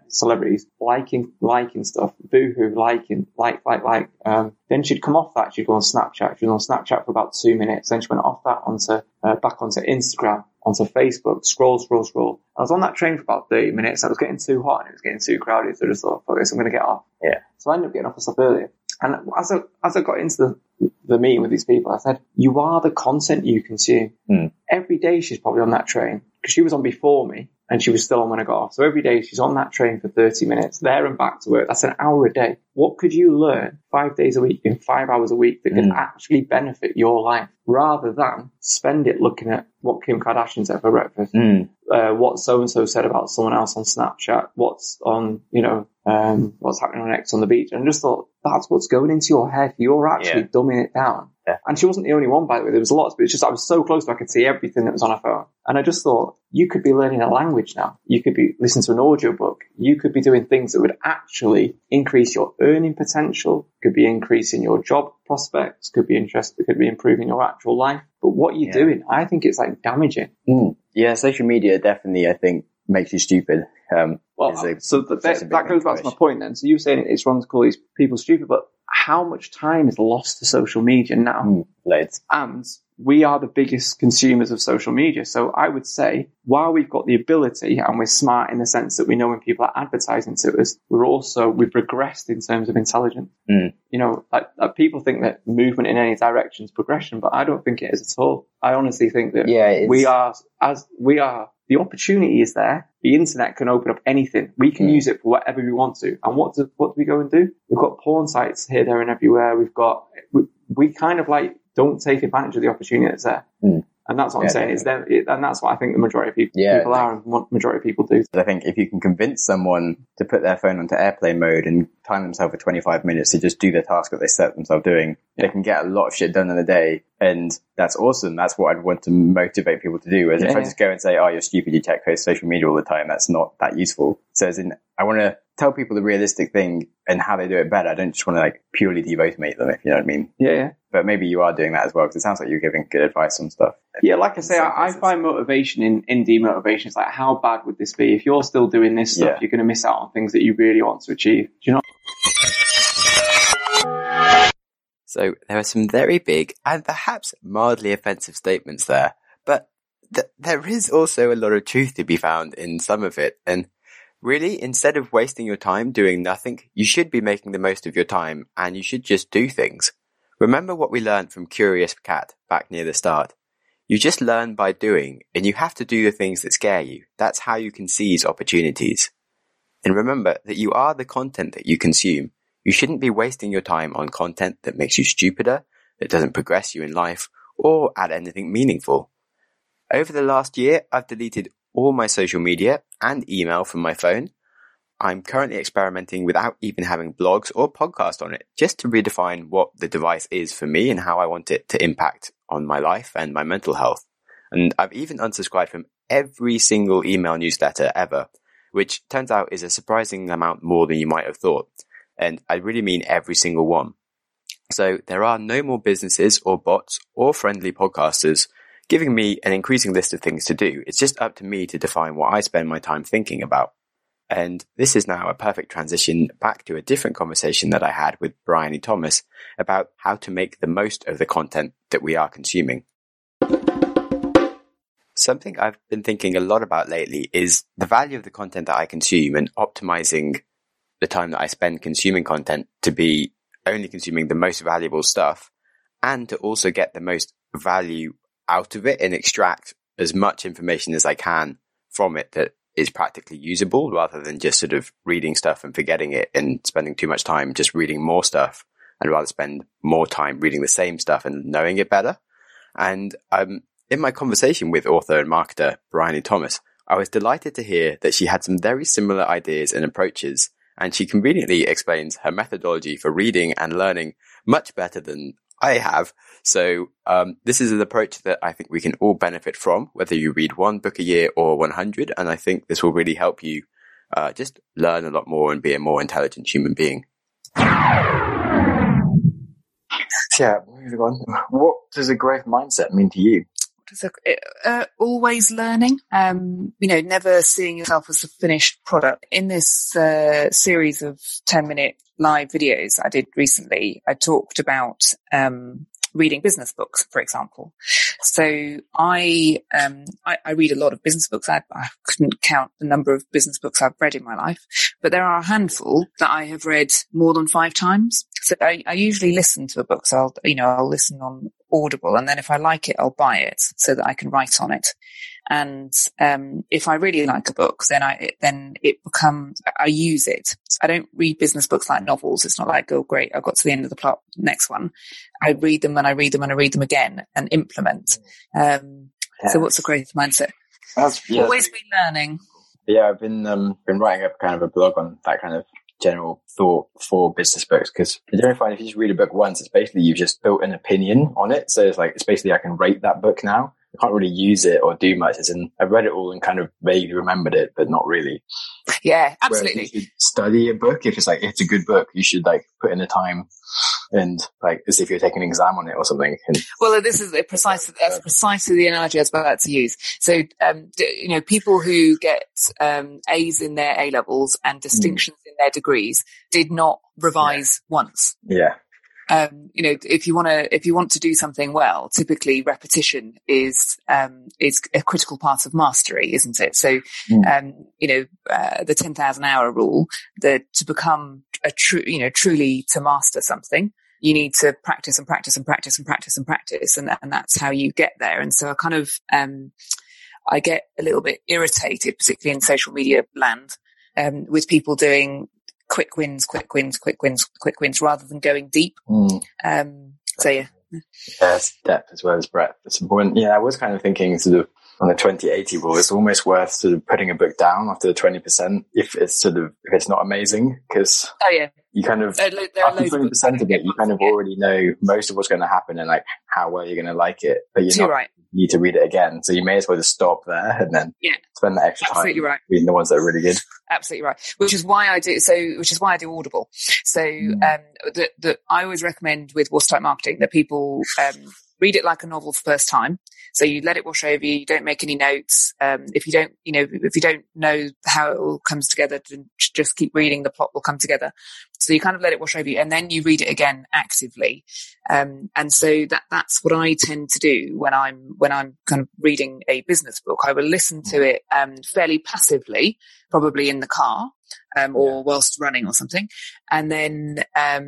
celebrities liking stuff, boohoo, liking, like. Then she'd come off that, she'd go on Snapchat. She was on Snapchat for about 2 minutes. Then she went off that back onto Instagram, onto Facebook, scroll. I was on that train for about 30 minutes. I was getting too hot and it was getting too crowded. So I just thought, fuck this, I'm going to get off. Yeah. So I ended up getting off the stuff earlier. And as I got into the meeting with these people, I said, you are the content you consume. Every day she's probably on that train, because she was on before me and she was still on when I got off. So every day she's on that train for 30 minutes, there and back to work. That's an hour a day. What could you learn 5 days a week in 5 hours a week that could actually benefit your life, rather than spend it looking at what Kim Kardashian said for breakfast, what so-and-so said about someone else on Snapchat, what's on, what's happening on X on the beach. And I just thought, that's what's going into your head. You're actually dumbing it down. Yeah. And she wasn't the only one, by the way. There was lots, but it's just I was so close to I could see everything that was on her phone. And I just thought, you could be learning a language now. You could be listening to an audiobook. You could be doing things that would actually increase your earning potential, could be increasing your job prospects, could be improving your actual life. But what you're doing, I think it's like damaging. Yeah, social media definitely, I think, makes you stupid. That goes back to my point then. So you were saying it's wrong to call these people stupid, but how much time is lost to social media now? Loads. And we are the biggest consumers of social media. So I would say, while we've got the ability and we're smart in the sense that we know when people are advertising to us, we've regressed in terms of intelligence. Like people think that movement in any direction is progression, but I don't think it is at all. I honestly think that the opportunity is there. The internet can open up anything. We can use it for whatever we want to. And what do we go and do? We've got porn sites here, there, and everywhere. We kind of like don't take advantage of the opportunity that's there. And that's what I'm saying. And that's what I think the majority of people are, and what majority of people do. I think if you can convince someone to put their phone onto airplane mode and time themselves for 25 minutes to just do the task that they set themselves doing, they can get a lot of shit done in a day. And that's awesome. That's what I'd want to motivate people to do. Whereas if I just go and say, oh, you're stupid, you check social media all the time, that's not that useful. So I want to tell people the realistic thing and how they do it better. I don't just want to like purely demotivate them, if you know what I mean. Yeah. But maybe you are doing that as well, because it sounds like you're giving good advice on stuff. Yeah, like I say, I find motivation in demotivation. It's like, how bad would this be? If you're still doing this stuff, you're going to miss out on things that you really want to achieve. Do you know? So there are some very big and perhaps mildly offensive statements there, but there is also a lot of truth to be found in some of it. And really, instead of wasting your time doing nothing, you should be making the most of your time, and you should just do things. Remember what we learned from Curious Cat back near the start. You just learn by doing, and you have to do the things that scare you. That's how you can seize opportunities. And remember that you are the content that you consume. You shouldn't be wasting your time on content that makes you stupider, that doesn't progress you in life, or add anything meaningful. Over the last year, I've deleted all my social media and email from my phone. I'm currently experimenting without even having blogs or podcasts on it, just to redefine what the device is for me and how I want it to impact on my life and my mental health. And I've even unsubscribed from every single email newsletter ever, which turns out is a surprising amount more than you might have thought. And I really mean every single one. So there are no more businesses or bots or friendly podcasters giving me an increasing list of things to do. It's just up to me to define what I spend my time thinking about. And this is now a perfect transition back to a different conversation that I had with Bryony Thomas about how to make the most of the content that we are consuming. Something I've been thinking a lot about lately is the value of the content that I consume and optimizing the time that I spend consuming content to be only consuming the most valuable stuff, and to also get the most value out of it and extract as much information as I can from it that is practically usable, rather than just sort of reading stuff and forgetting it and spending too much time just reading more stuff. I'd rather spend more time reading the same stuff and knowing it better. And in my conversation with author and marketer Bryony Thomas, I was delighted to hear that she had some very similar ideas and approaches, and she conveniently explains her methodology for reading and learning much better than I have. So this is an approach that I think we can all benefit from, whether you read one book a year or 100. And I think this will really help you just learn a lot more and be a more intelligent human being. Yeah, moving on. What does a growth mindset mean to you? product. So, always learning, never seeing yourself as a finished product. In this series of 10-minute live videos I did recently, I talked about reading business books, for example. So I read a lot of business books. I couldn't count the number of business books I've read in my life, but there are a handful that I have read more than 5 times. So I usually listen to a book. So I'll listen on Audible, and then if I like it, I'll buy it so that I can write on it. And if I really like a book, then I use it. I don't read business books like novels. It's not like, oh great, I've got to the end of the plot, next one. I read them and I read them and I read them again and implement. So what's a growth mindset? Always be learning. Yeah, I've been writing up kind of a blog on that kind of general thought for business books, because you don't find if you just read a book once, it's basically you've just built an opinion on it. So it's basically I can rate that book now. I can't really use it or do much. I've read it all and kind of vaguely remembered it, but not really. Yeah, absolutely. Whereas you should study a book. If it's a good book, you should put in the time and as if you're taking an exam on it or something. Well, that's precisely the analogy I was about to use. So, people who get A's in their A levels and distinctions in their degrees did not revise once. Yeah. If you want to do something well, typically repetition is a critical part of mastery, isn't it? So, the 10,000 hour rule, to become truly to master something, you need to practice and practice and practice and practice and practice. And that's how you get there. And so I kind of, I get a little bit irritated, particularly in social media land, with people doing quick wins, rather than going deep. So yeah. Yeah, it's depth as well as breadth. It's important. Yeah, I was kind of thinking sort of on the 20/80 rule, it's almost worth sort of putting a book down after the 20% if it's not amazing, because you kind of after 20% of it, you kind of already know most of what's going to happen and how well you're going to like it, but you need to read it again. So you may as well just stop there and then spend that extra time reading the ones that are really good. Absolutely right. Which is why I do Audible. So that I always recommend with Watertight Marketing that people read it like a novel the first time. So you let it wash over you. You don't make any notes. If you don't know how it all comes together, then just keep reading. The plot will come together. So you kind of let it wash over you, and then you read it again actively. And so that's what I tend to do when I'm kind of reading a business book. I will listen to it fairly passively, probably in the car. Or whilst running or something. And then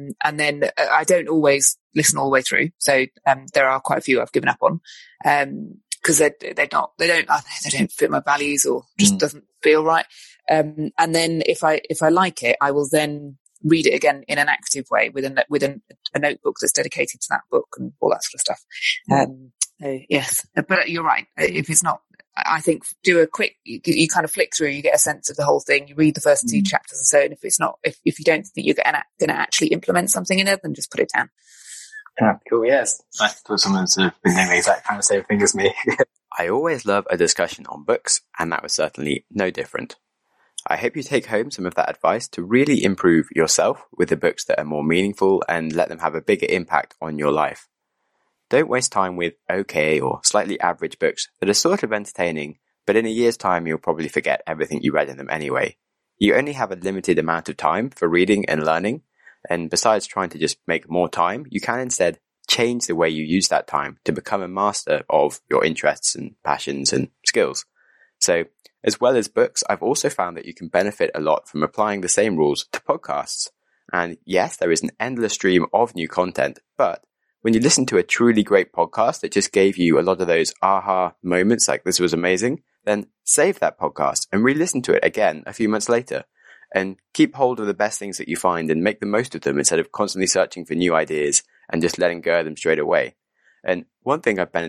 I don't always listen all the way through. So, there are quite a few I've given up on, cause they don't fit my values or just doesn't feel right. And then if I like it, I will then read it again in an active way with a notebook that's dedicated to that book and all that sort of stuff. Yes, but you're right. If it's not, I think do a quick, you kind of flick through, you get a sense of the whole thing, you read the first 2 chapters or so, and if it's not, if you don't think you're going to actually implement something in it, then just put it down. Yeah, cool, yes. I thought someone's been doing the exact kind of same thing as me. I always love a discussion on books, and that was certainly no different. I hope you take home some of that advice to really improve yourself with the books that are more meaningful and let them have a bigger impact on your life. Don't waste time with okay or slightly average books that are sort of entertaining, but in a year's time you'll probably forget everything you read in them anyway. You only have a limited amount of time for reading and learning, and besides trying to just make more time, you can instead change the way you use that time to become a master of your interests and passions and skills. So, as well as books, I've also found that you can benefit a lot from applying the same rules to podcasts. And yes, there is an endless stream of new content, but when you listen to a truly great podcast that just gave you a lot of those aha moments, like this was amazing, then save that podcast and re-listen to it again a few months later. And keep hold of the best things that you find and make the most of them instead of constantly searching for new ideas and just letting go of them straight away. And one thing I've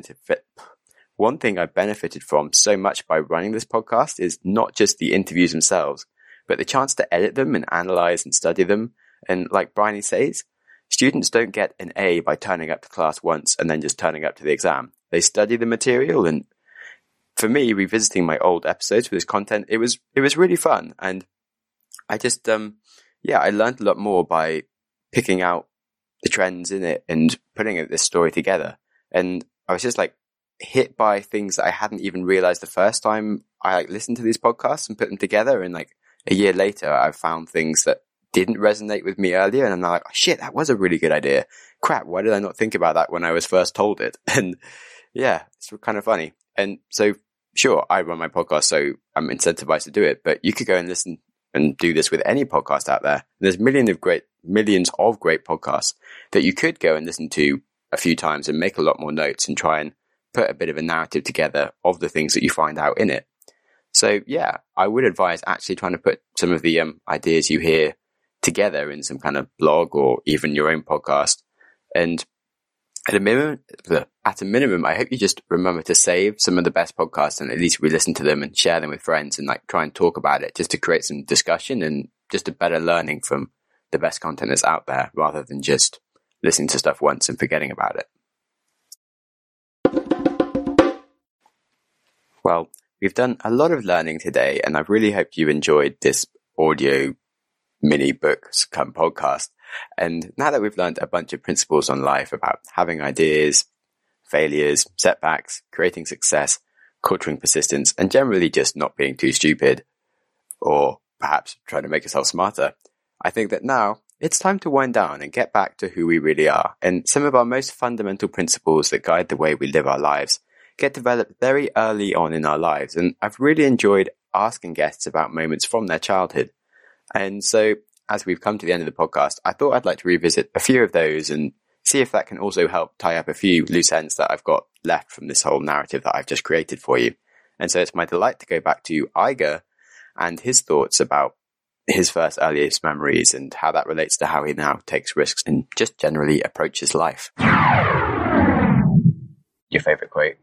benefited from so much by running this podcast is not just the interviews themselves, but the chance to edit them and analyze and study them. And like Bryony says, students don't get an A by turning up to class once and then just turning up to the exam. They study the material, and for me, revisiting my old episodes for this content, it was really fun. And I just, I learned a lot more by picking out the trends in it and putting this story together. And I was just like, hit by things that I hadn't even realized the first time I listened to these podcasts and put them together. And a year later, I found things that didn't resonate with me earlier. And I'm like, oh, shit, that was a really good idea. Crap, why did I not think about that when I was first told it? And yeah, it's kind of funny. And so, sure, I run my podcast, so I'm incentivized to do it. But you could go and listen and do this with any podcast out there. And there's millions of great podcasts that you could go and listen to a few times and make a lot more notes and try and put a bit of a narrative together of the things that you find out in it. So yeah, I would advise actually trying to put some of the ideas you hear together in some kind of blog or even your own podcast. And at a minimum, I hope you just remember to save some of the best podcasts and at least re-listen to them and share them with friends and try and talk about it just to create some discussion and just a better learning from the best content that's out there rather than just listening to stuff once and forgetting about it. Well, we've done a lot of learning today, and I've really hoped you enjoyed this audio mini books come podcast. And now that we've learned a bunch of principles on life about having ideas, failures, setbacks, creating success, culturing persistence, and generally just not being too stupid, or perhaps trying to make yourself smarter, I think that now it's time to wind down and get back to who we really are. And some of our most fundamental principles that guide the way we live our lives get developed very early on in our lives. And I've really enjoyed asking guests about moments from their childhood. And so as we've come to the end of the podcast, I thought I'd like to revisit a few of those and see if that can also help tie up a few loose ends that I've got left from this whole narrative that I've just created for you. And so it's my delight to go back to Iger and his thoughts about his first earliest memories and how that relates to how he now takes risks and just generally approaches life. Your favorite quote.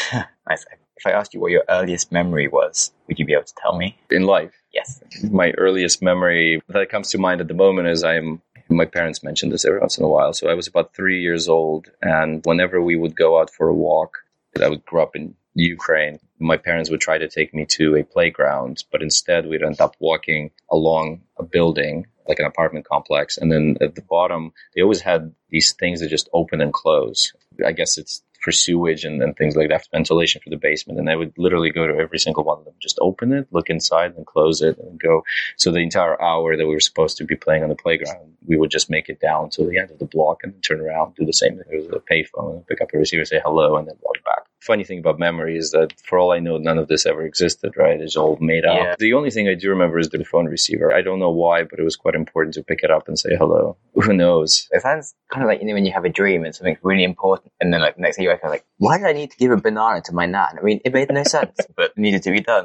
If I asked you what your earliest memory was, would you be able to tell me? In life? Yes. My earliest memory that comes to mind at the moment is my parents mention this every once in a while. So I was about 3 years old, and whenever we would go out for a walk, I would grow up in Ukraine, my parents would try to take me to a playground, but instead we'd end up walking along a building, like an apartment complex. And then at the bottom, they always had these things that just open and close. I guess it's for sewage and things like that, ventilation for the basement. And I would literally go to every single one of them, just open it, look inside and close it and go. So the entire hour that we were supposed to be playing on the playground, we would just make it down to the end of the block and then turn around, do the same thing. There was a payphone, pick up a receiver, say hello, and then walk back. Funny thing about memory is that for all I know, none of this ever existed, right? It's all made up. Yeah. The only thing I do remember is the phone receiver. I don't know why, but it was quite important to pick it up and say hello. Who knows? It sounds kind of like, when you have a dream and something's really important, and then next thing you wake up, why did I need to give a banana to my nan? I mean, it made no sense, but it needed to be done.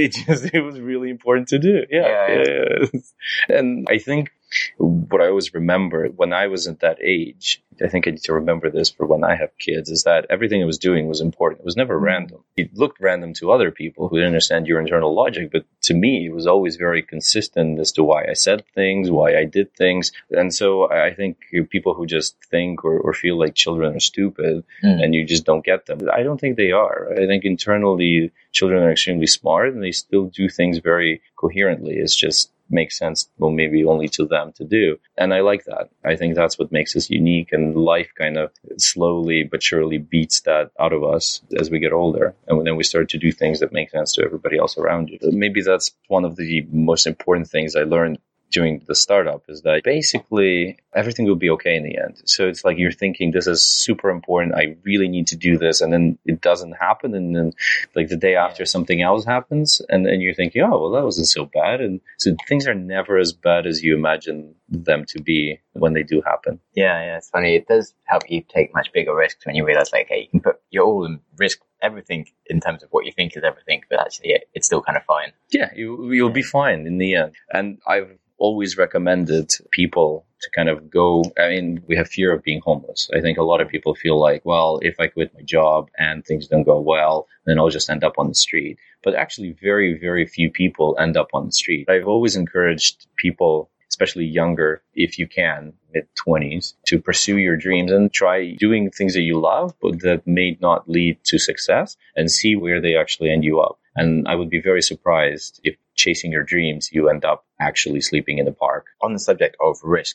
It was really important to do. Yeah. And I think what I always remember when I was at that age, I think I need to remember this for when I have kids, is that everything I was doing was important. It was never random. It looked random to other people who didn't understand your internal logic, but to me, it was always very consistent as to why I said things, why I did things. And so I think people who just think or feel like children are stupid and you just don't get them, I don't think they are. I think internally, children are extremely smart and they still do things very coherently. It's just makes sense, well, maybe only to them to do. And I like that. I think that's what makes us unique, and life kind of slowly but surely beats that out of us as we get older. And then we start to do things that make sense to everybody else around you. Maybe that's one of the most important things I learned during the startup, is that basically everything will be okay in the end. So it's like you're thinking, this is super important, I really need to do this, and then it doesn't happen, and then like the day after something else happens, and then you're thinking, oh, well, that wasn't so bad. And so things are never as bad as you imagine them to be when they do happen. Yeah, it's funny. It does help you take much bigger risks when you realize, you can put your all in risk everything in terms of what you think is everything, but actually it's still kind of fine. Yeah, you'll be fine in the end. And I've always recommended people to kind of go, we have fear of being homeless. I think a lot of people feel like, well, if I quit my job and things don't go well, then I'll just end up on the street. But actually very, very few people end up on the street. I've always encouraged people, especially younger, if you can, mid-20s, to pursue your dreams and try doing things that you love, but that may not lead to success, and see where they actually end you up. And I would be very surprised if chasing your dreams, you end up actually sleeping in the park. On the subject of risks,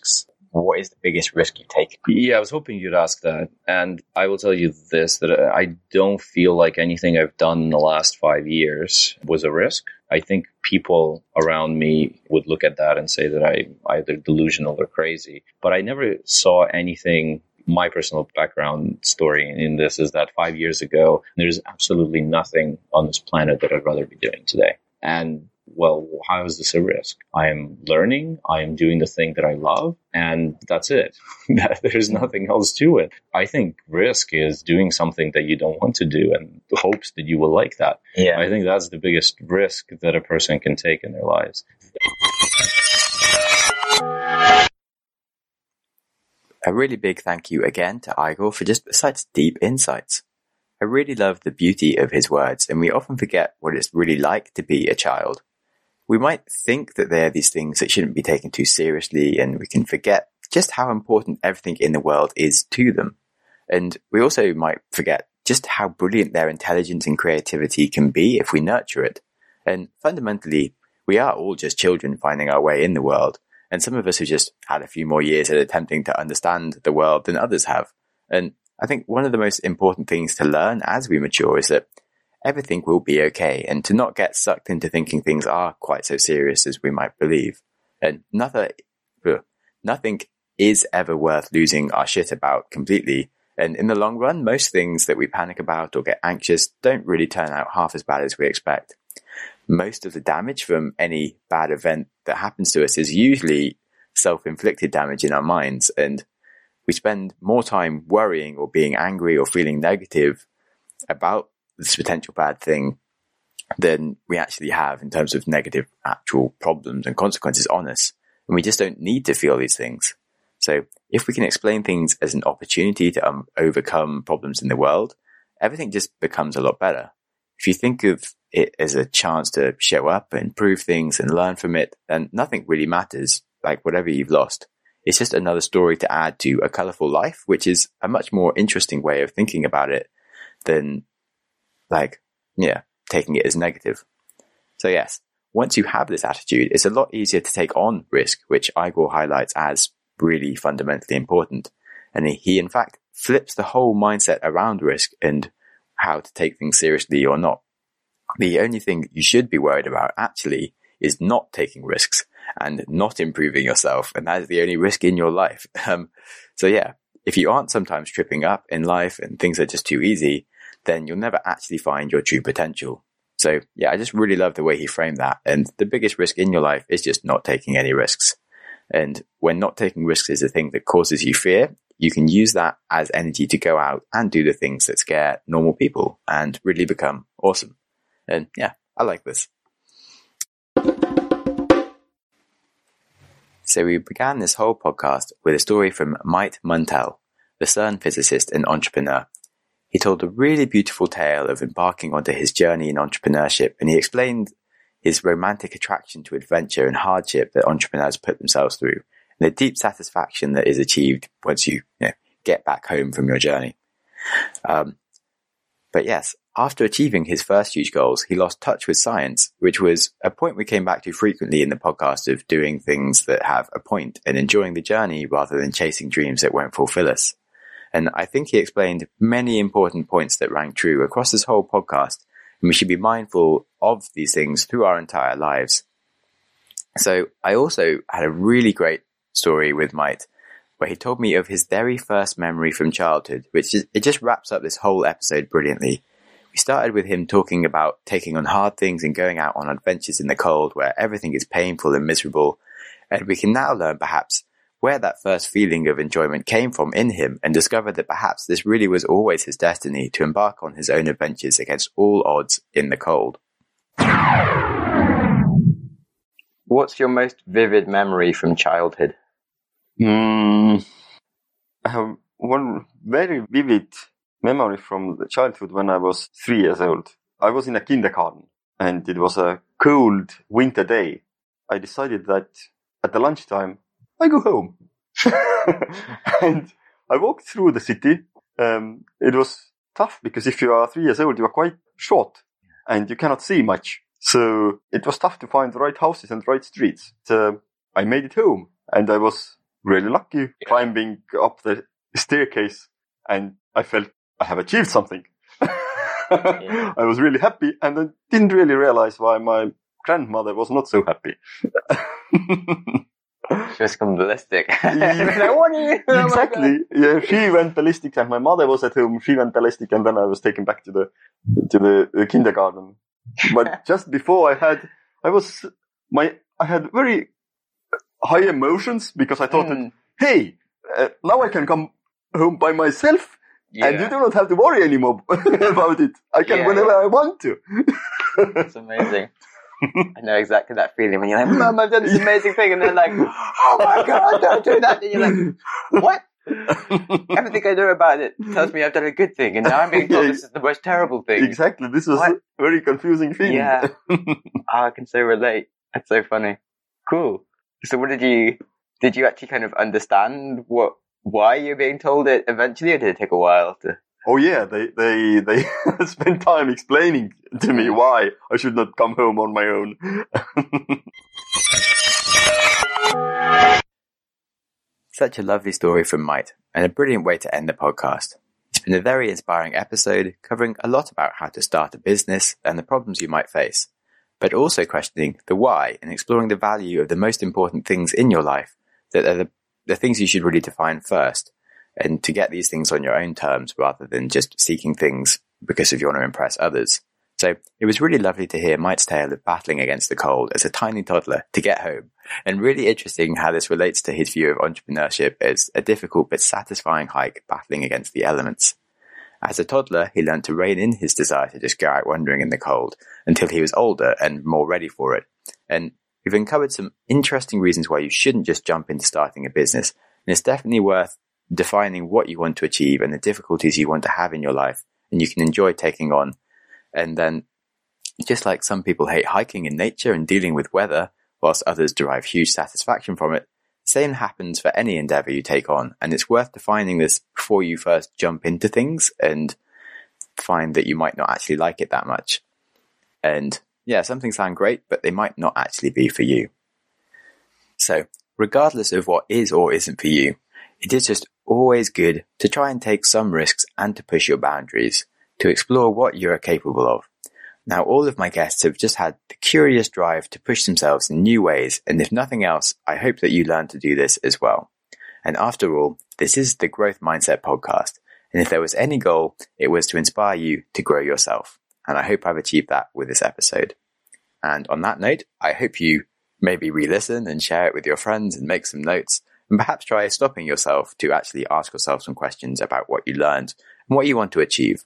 what is the biggest risk you take? Yeah, I was hoping you'd ask that. And I will tell you this, that I don't feel like anything I've done in the last 5 years was a risk. I think people around me would look at that and say that I'm either delusional or crazy. But I never saw anything. My personal background story in this is that 5 years ago, there's absolutely nothing on this planet that I'd rather be doing today. And well, how is this a risk? I am learning, I am doing the thing that I love, and that's it. There's nothing else to it. I think risk is doing something that you don't want to do and hopes that you will like that. Yeah. I think that's the biggest risk that a person can take in their lives. A really big thank you again to Igor for just such deep insights. I really love the beauty of his words, and we often forget what it's really like to be a child. We might think that they're these things that shouldn't be taken too seriously, and we can forget just how important everything in the world is to them. And we also might forget just how brilliant their intelligence and creativity can be if we nurture it. And fundamentally, we are all just children finding our way in the world, and some of us have just had a few more years at attempting to understand the world than others have. And I think one of the most important things to learn as we mature is that everything will be okay, and to not get sucked into thinking things are quite so serious as we might believe. And nothing is ever worth losing our shit about completely. And in the long run, most things that we panic about or get anxious don't really turn out half as bad as we expect. Most of the damage from any bad event that happens to us is usually self-inflicted damage in our minds, and we spend more time worrying or being angry or feeling negative about this potential bad thing than we actually have in terms of negative actual problems and consequences on us. And we just don't need to feel these things. So if we can explain things as an opportunity to overcome problems in the world, everything just becomes a lot better. If you think of it as a chance to show up and improve things and learn from it, then nothing really matters, like whatever you've lost. It's just another story to add to a colourful life, which is a much more interesting way of thinking about it than taking it as negative. So yes, once you have this attitude, it's a lot easier to take on risk, which Igor highlights as really fundamentally important. And he in fact flips the whole mindset around risk and how to take things seriously or not. The only thing you should be worried about actually is not taking risks and not improving yourself. And that is the only risk in your life. So yeah, if you aren't sometimes tripping up in life and things are just too easy, then you'll never actually find your true potential. So yeah, I just really love the way he framed that. And the biggest risk in your life is just not taking any risks. And when not taking risks is the thing that causes you fear, you can use that as energy to go out and do the things that scare normal people and really become awesome. And yeah, I like this. So we began this whole podcast with a story from Mike Muntel, the CERN physicist and entrepreneur. He told a really beautiful tale of embarking onto his journey in entrepreneurship, and he explained his romantic attraction to adventure and hardship that entrepreneurs put themselves through, and the deep satisfaction that is achieved once you get back home from your journey. But yes, after achieving his first huge goals, he lost touch with science, which was a point we came back to frequently in the podcast of doing things that have a point and enjoying the journey rather than chasing dreams that won't fulfill us. And I think he explained many important points that rang true across this whole podcast, and we should be mindful of these things through our entire lives. So I also had a really great story with Mike, where he told me of his very first memory from childhood, it just wraps up this whole episode brilliantly. We started with him talking about taking on hard things and going out on adventures in the cold where everything is painful and miserable, and we can now learn perhaps where that first feeling of enjoyment came from in him, and discover that perhaps this really was always his destiny to embark on his own adventures against all odds in the cold. What's your most vivid memory from childhood? I have one very vivid memory from the childhood when I was 3 years old. I was in a kindergarten and it was a cold winter day. I decided that at the lunchtime I go home. And I walked through the city. It was tough because if you are 3 years old, you are quite short and you cannot see much. So it was tough to find the right houses and the right streets. So I made it home and I was really lucky climbing up the staircase, and I felt I have achieved something. I was really happy, and I didn't really realize why my grandmother was not so happy. She was gone ballistic. Exactly. Yeah, she went ballistic, and my mother was at home. She went ballistic, and then I was taken back to the kindergarten. But just before I had very high emotions because I thought that, hey, now I can come home by myself, and you do not have to worry anymore about it. I can whenever I want to. It's amazing. I know exactly that feeling when you're like, Mum, I've done this amazing thing, and they're like, oh my God, don't do that. And you're like, what? Everything I know about it tells me I've done a good thing, and now I'm being told this is the most terrible thing. Exactly. This was a very confusing feeling. Yeah. I can so relate. That's so funny. Cool. So what did you actually kind of understand why you're being told it eventually, or did it take a while to? Oh yeah, they spent time explaining to me why I should not come home on my own. Such a lovely story from Mite, and a brilliant way to end the podcast. It's been a very inspiring episode, covering a lot about how to start a business and the problems you might face, but also questioning the why and exploring the value of the most important things in your life that are the things you should really define first, and to get these things on your own terms rather than just seeking things because you want to impress others. So it was really lovely to hear Mite's tale of battling against the cold as a tiny toddler to get home, and really interesting how this relates to his view of entrepreneurship as a difficult but satisfying hike battling against the elements. As a toddler, he learned to rein in his desire to just go out wandering in the cold until he was older and more ready for it. And we've uncovered some interesting reasons why you shouldn't just jump into starting a business, and it's definitely worth defining what you want to achieve and the difficulties you want to have in your life, and you can enjoy taking on. And then, just like some people hate hiking in nature and dealing with weather, whilst others derive huge satisfaction from it, the same happens for any endeavour you take on, and it's worth defining this before you first jump into things and find that you might not actually like it that much. And yeah, some things sound great, but they might not actually be for you. So, regardless of what is or isn't for you, it is just always good to try and take some risks and to push your boundaries, to explore what you are capable of. Now, all of my guests have just had the curious drive to push themselves in new ways, and if nothing else, I hope that you learn to do this as well. And after all, this is the Growth Mindset podcast, and if there was any goal, it was to inspire you to grow yourself. And I hope I've achieved that with this episode. And on that note, I hope you maybe re-listen and share it with your friends and make some notes, and perhaps try stopping yourself to actually ask yourself some questions about what you learned and what you want to achieve.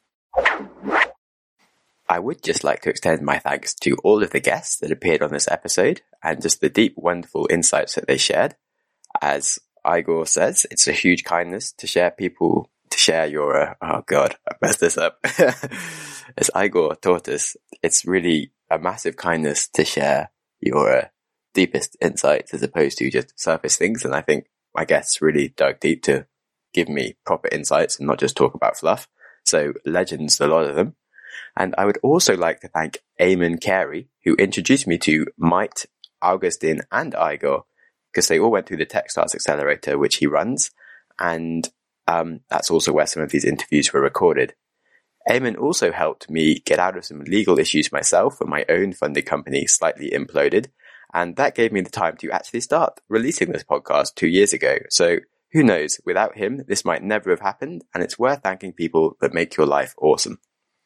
I would just like to extend my thanks to all of the guests that appeared on this episode and just the deep, wonderful insights that they shared. As Igor says, it's a huge kindness to share your, oh God, I messed this up. As Igor taught us, it's really a massive kindness to share your deepest insights as opposed to just surface things. And I think my guests really dug deep to give me proper insights and not just talk about fluff. So legends, a lot of them. And I would also like to thank Eamon Carey, who introduced me to Mite, Augustin, and Igor, because they all went through the TechStarts Accelerator, which he runs. And that's also where some of these interviews were recorded. Eamon also helped me get out of some legal issues myself when my own funded company slightly imploded. And that gave me the time to actually start releasing this podcast 2 years ago. So who knows, without him, this might never have happened. And it's worth thanking people that make your life awesome.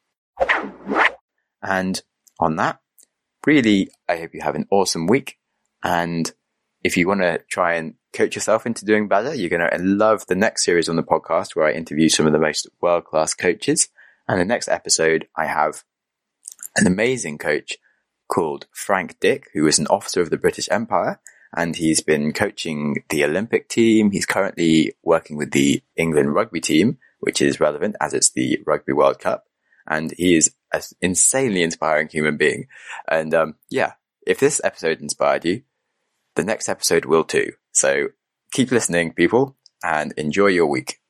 And on that, really, I hope you have an awesome week. And if you want to try and coach yourself into doing better, you're going to love the next series on the podcast where I interview some of the most world-class coaches. And the next episode, I have an amazing coach called Frank Dick, who is an officer of the British Empire. And he's been coaching the Olympic team. He's currently working with the England rugby team, which is relevant as it's the Rugby World Cup. And he is an insanely inspiring human being. And if this episode inspired you, the next episode will too. So keep listening, people, and enjoy your week.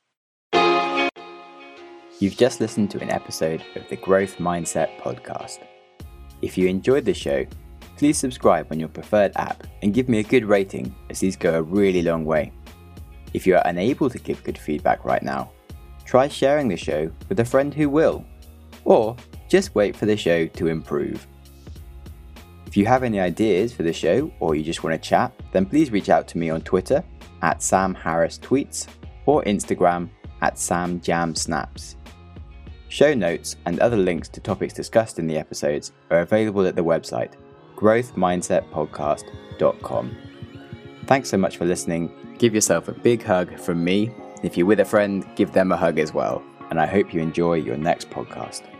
You've just listened to an episode of the Growth Mindset podcast. If you enjoyed the show, please subscribe on your preferred app and give me a good rating, as these go a really long way. If you are unable to give good feedback right now, try sharing the show with a friend who will, or just wait for the show to improve. If you have any ideas for the show or you just want to chat, then please reach out to me on Twitter @SamHarrisTweets or Instagram @SamJamSnaps. Show notes and other links to topics discussed in the episodes are available at the website growthmindsetpodcast.com. Thanks so much for listening. Give yourself a big hug from me. If you're with a friend, give them a hug as well. And I hope you enjoy your next podcast.